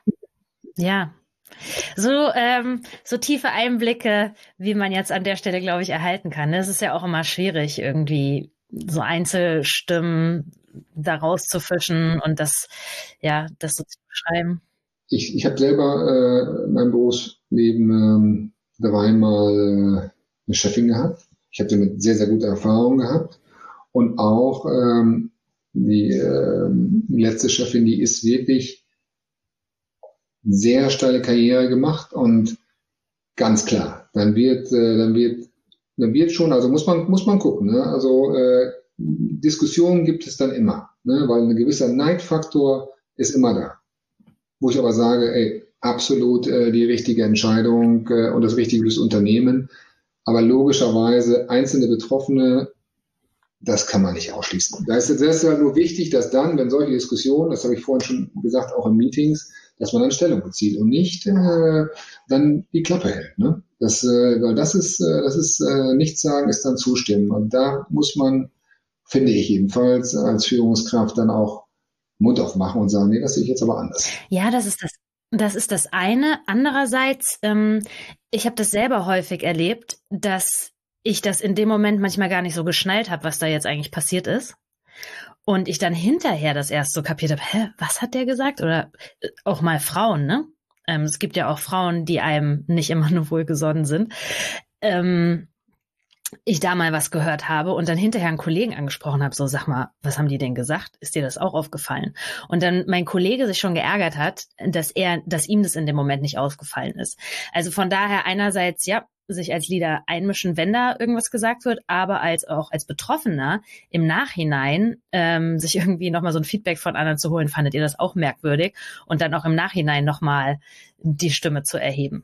Ja. So, ähm, so tiefe Einblicke, wie man jetzt an der Stelle, glaube ich, erhalten kann. Es ist ja auch immer schwierig, irgendwie so Einzelstimmen da rauszufischen und das, ja, das so zu beschreiben. Ich, ich habe selber äh, in meinem Berufsleben ähm, dreimal äh, eine Chefin gehabt. Ich habe damit sehr, sehr gute Erfahrungen gehabt. Und auch ähm, die, äh, die letzte Chefin, die ist wirklich sehr steile Karriere gemacht und ganz klar, dann wird, äh, dann wird, dann wird schon, also muss man, muss man gucken, ne? Also äh, Diskussionen gibt es dann immer, ne? Weil ein gewisser Neidfaktor ist immer da. Wo ich aber sage, ey, absolut äh, die richtige Entscheidung äh, und das Richtige fürs Unternehmen. Aber logischerweise einzelne Betroffene, das kann man nicht ausschließen. Da ist es halt nur wichtig, dass dann, wenn solche Diskussionen, das habe ich vorhin schon gesagt, auch in Meetings, dass man dann Stellung bezieht und nicht äh, dann die Klappe hält. Ne? Das, äh, weil das ist, äh, das ist äh, nichts sagen, ist dann zustimmen. Und da muss man, finde ich jedenfalls, als Führungskraft dann auch Mund aufmachen und sagen, nee, das sehe ich jetzt aber anders. Ja, das ist das. Das ist das eine. Andererseits, ähm, ich habe das selber häufig erlebt, dass ich das in dem Moment manchmal gar nicht so geschnallt habe, was da jetzt eigentlich passiert ist. Und ich dann hinterher das erst so kapiert habe, hä, was hat der gesagt? Oder auch mal Frauen, ne? Ähm, es gibt ja auch Frauen, die einem nicht immer nur wohlgesonnen sind. Ähm, ich da mal was gehört habe und dann hinterher einen Kollegen angesprochen habe, so, sag mal, was haben die denn gesagt? Ist dir das auch aufgefallen? Und dann mein Kollege sich schon geärgert hat, dass er, dass ihm das in dem Moment nicht aufgefallen ist. Also von daher einerseits, ja, sich als Leader einmischen, wenn da irgendwas gesagt wird, aber als auch als Betroffener im Nachhinein ähm, sich irgendwie nochmal so ein Feedback von anderen zu holen, fandet ihr das auch merkwürdig? Und dann auch im Nachhinein nochmal die Stimme zu erheben.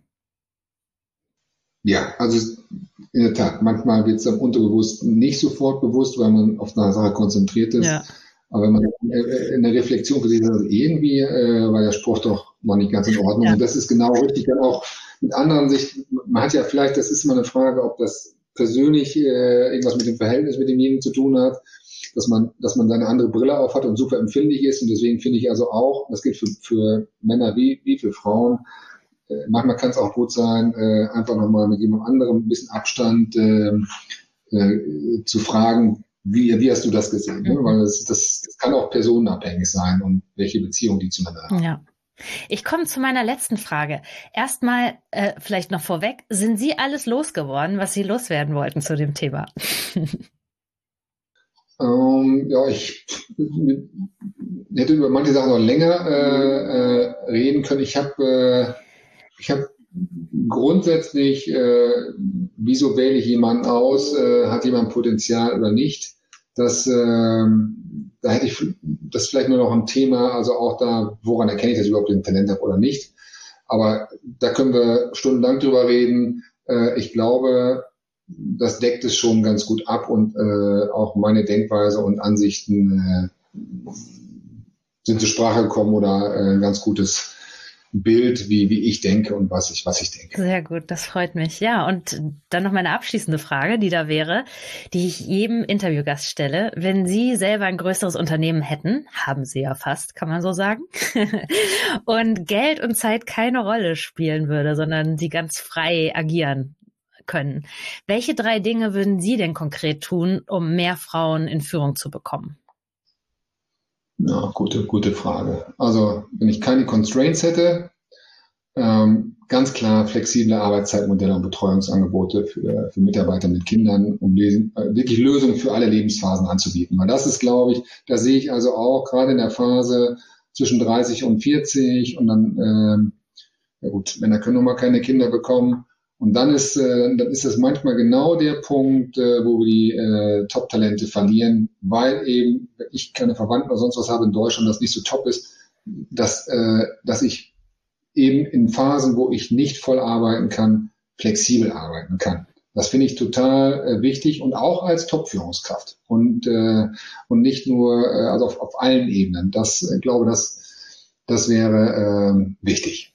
Ja, also in der Tat, manchmal wird es dann unterbewusst nicht sofort bewusst, weil man auf eine Sache konzentriert ist. Ja. Aber wenn man in der Reflexion für sich sagt, also irgendwie äh, war der Spruch doch noch nicht ganz in Ordnung. Ja. Und das ist genau richtig dann auch mit anderen sich, man hat ja vielleicht, das ist immer eine Frage, ob das persönlich äh, irgendwas mit dem Verhältnis mit demjenigen zu tun hat, dass man, dass man seine andere Brille auf hat und super empfindlich ist. Und deswegen finde ich also auch, das gilt für, für Männer wie, wie für Frauen, manchmal kann es auch gut sein, äh, einfach nochmal mit jemand anderem ein bisschen Abstand äh, äh, zu fragen, wie, wie hast du das gesehen? Mhm. Ne? Weil das, das, das kann auch personenabhängig sein und welche Beziehung die zueinander haben. Ja. Ich komme zu meiner letzten Frage. Erstmal, äh, vielleicht noch vorweg, sind Sie alles losgeworden, was Sie loswerden wollten zu dem Thema? ähm, ja, ich hätte über manche Sachen noch länger äh, äh, reden können. Ich habe äh, Ich habe grundsätzlich, äh, wieso wähle ich jemanden aus, äh, hat jemand Potenzial oder nicht, das, äh, da hätte ich, das ist vielleicht nur noch ein Thema, also auch da, woran erkenne ich, dass ich überhaupt ein Talent habe oder nicht. Aber da können wir stundenlang drüber reden. Äh, ich glaube, das deckt es schon ganz gut ab und äh, auch meine Denkweise und Ansichten äh, sind zur Sprache gekommen oder äh, ein ganz gutes Bild, wie, wie ich denke und was ich, was ich denke. Sehr gut, das freut mich. Ja, und dann noch meine abschließende Frage, die da wäre, die ich jedem Interviewgast stelle. Wenn Sie selber ein größeres Unternehmen hätten, haben Sie ja fast, kann man so sagen, und Geld und Zeit keine Rolle spielen würde, sondern Sie ganz frei agieren können. Welche drei Dinge würden Sie denn konkret tun, um mehr Frauen in Führung zu bekommen? Ja, gute, gute Frage. Also, wenn ich keine Constraints hätte, ähm, ganz klar flexible Arbeitszeitmodelle und Betreuungsangebote für, für Mitarbeiter mit Kindern, um lesen, äh, wirklich Lösungen für alle Lebensphasen anzubieten. Weil das ist, glaube ich, da sehe ich also auch gerade in der Phase zwischen dreißig und vierzig und dann, ähm, ja gut, Männer können nun mal keine Kinder bekommen. Und dann ist, äh, dann ist das manchmal genau der Punkt, äh, wo wir die äh, Top-Talente verlieren, weil eben, wenn ich keine Verwandten oder sonst was habe in Deutschland, das nicht so top ist, dass, äh, dass ich eben in Phasen, wo ich nicht voll arbeiten kann, flexibel arbeiten kann. Das finde ich total äh, wichtig und auch als Top-Führungskraft und äh, und nicht nur äh, also auf, auf allen Ebenen. Das äh, glaube das das wäre äh, wichtig.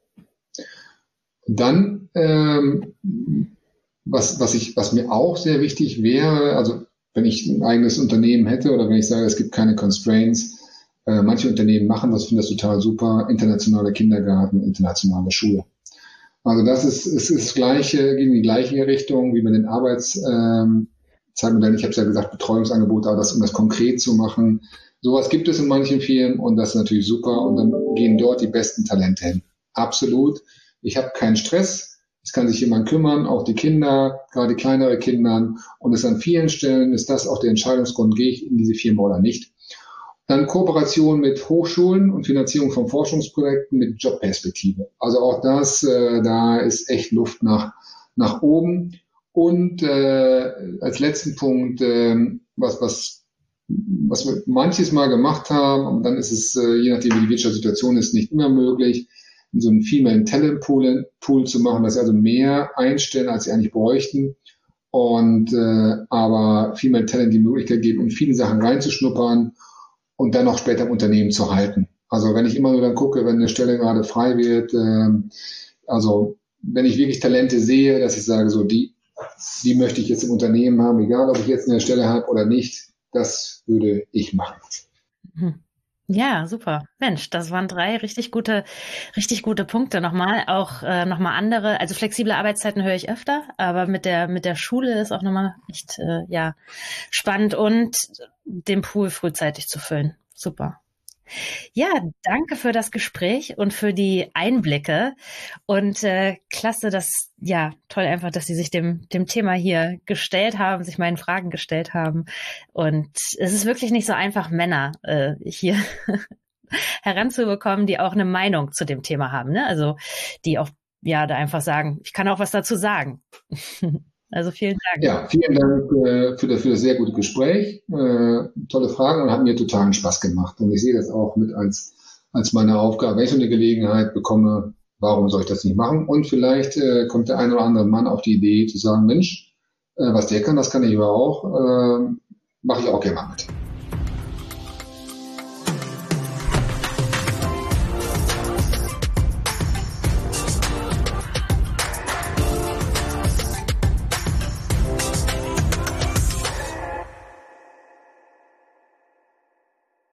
Dann, ähm, was, was ich, was mir auch sehr wichtig wäre, also wenn ich ein eigenes Unternehmen hätte oder wenn ich sage, es gibt keine Constraints, äh, manche Unternehmen machen das, finde das total super, internationale Kindergarten, internationale Schule. Also das ist, es ist das Gleiche, geht in die gleiche Richtung wie bei den Arbeitszeitmodellen. Ähm, ich habe es ja gesagt, Betreuungsangebote, aber das, um das konkret zu machen. Sowas gibt es in manchen Firmen und das ist natürlich super und dann gehen dort die besten Talente hin. Absolut. Ich habe keinen Stress, es kann sich jemand kümmern, auch die Kinder, gerade kleinere Kinder. Und es an vielen Stellen ist das auch der Entscheidungsgrund, gehe ich in diese Firma oder nicht. Dann Kooperation mit Hochschulen und Finanzierung von Forschungsprojekten mit Jobperspektive. Also auch das, äh, da ist echt Luft nach, nach oben. Und äh, als letzten Punkt, äh, was, was, was wir manches Mal gemacht haben, und dann ist es, äh, je nachdem wie die Wirtschaftssituation ist, nicht immer möglich, so einen Female Talent Pool, Pool zu machen, dass sie also mehr einstellen, als sie eigentlich bräuchten. Und äh, aber Female Talent die Möglichkeit geben, in viele Sachen reinzuschnuppern und dann auch später im Unternehmen zu halten. Also wenn ich immer nur dann gucke, wenn eine Stelle gerade frei wird, ähm, also wenn ich wirklich Talente sehe, dass ich sage, so die, die möchte ich jetzt im Unternehmen haben, egal ob ich jetzt eine Stelle habe oder nicht, das würde ich machen. Mhm. Ja, super. Mensch, das waren drei richtig gute, richtig gute Punkte nochmal. Auch äh, nochmal andere, also flexible Arbeitszeiten höre ich öfter, aber mit der mit der Schule ist auch nochmal echt äh, ja spannend und den Pool frühzeitig zu füllen. Super. Ja, danke für das Gespräch und für die Einblicke und äh, klasse, dass ja toll einfach, dass Sie sich dem dem Thema hier gestellt haben, sich meinen Fragen gestellt haben und es ist wirklich nicht so einfach, Männer äh, hier heranzubekommen, die auch eine Meinung zu dem Thema haben, ne? Also die auch ja da einfach sagen, ich kann auch was dazu sagen. Also vielen Dank. Ja, vielen Dank äh, für, das, für das sehr gute Gespräch. Äh, tolle Fragen und hat mir totalen Spaß gemacht. Und ich sehe das auch mit als, als meine Aufgabe. Wenn ich so eine Gelegenheit bekomme, warum soll ich das nicht machen? Und vielleicht äh, kommt der ein oder andere Mann auf die Idee zu sagen, Mensch, äh, was der kann, das kann ich aber auch. Äh, mache ich auch gerne mal mit.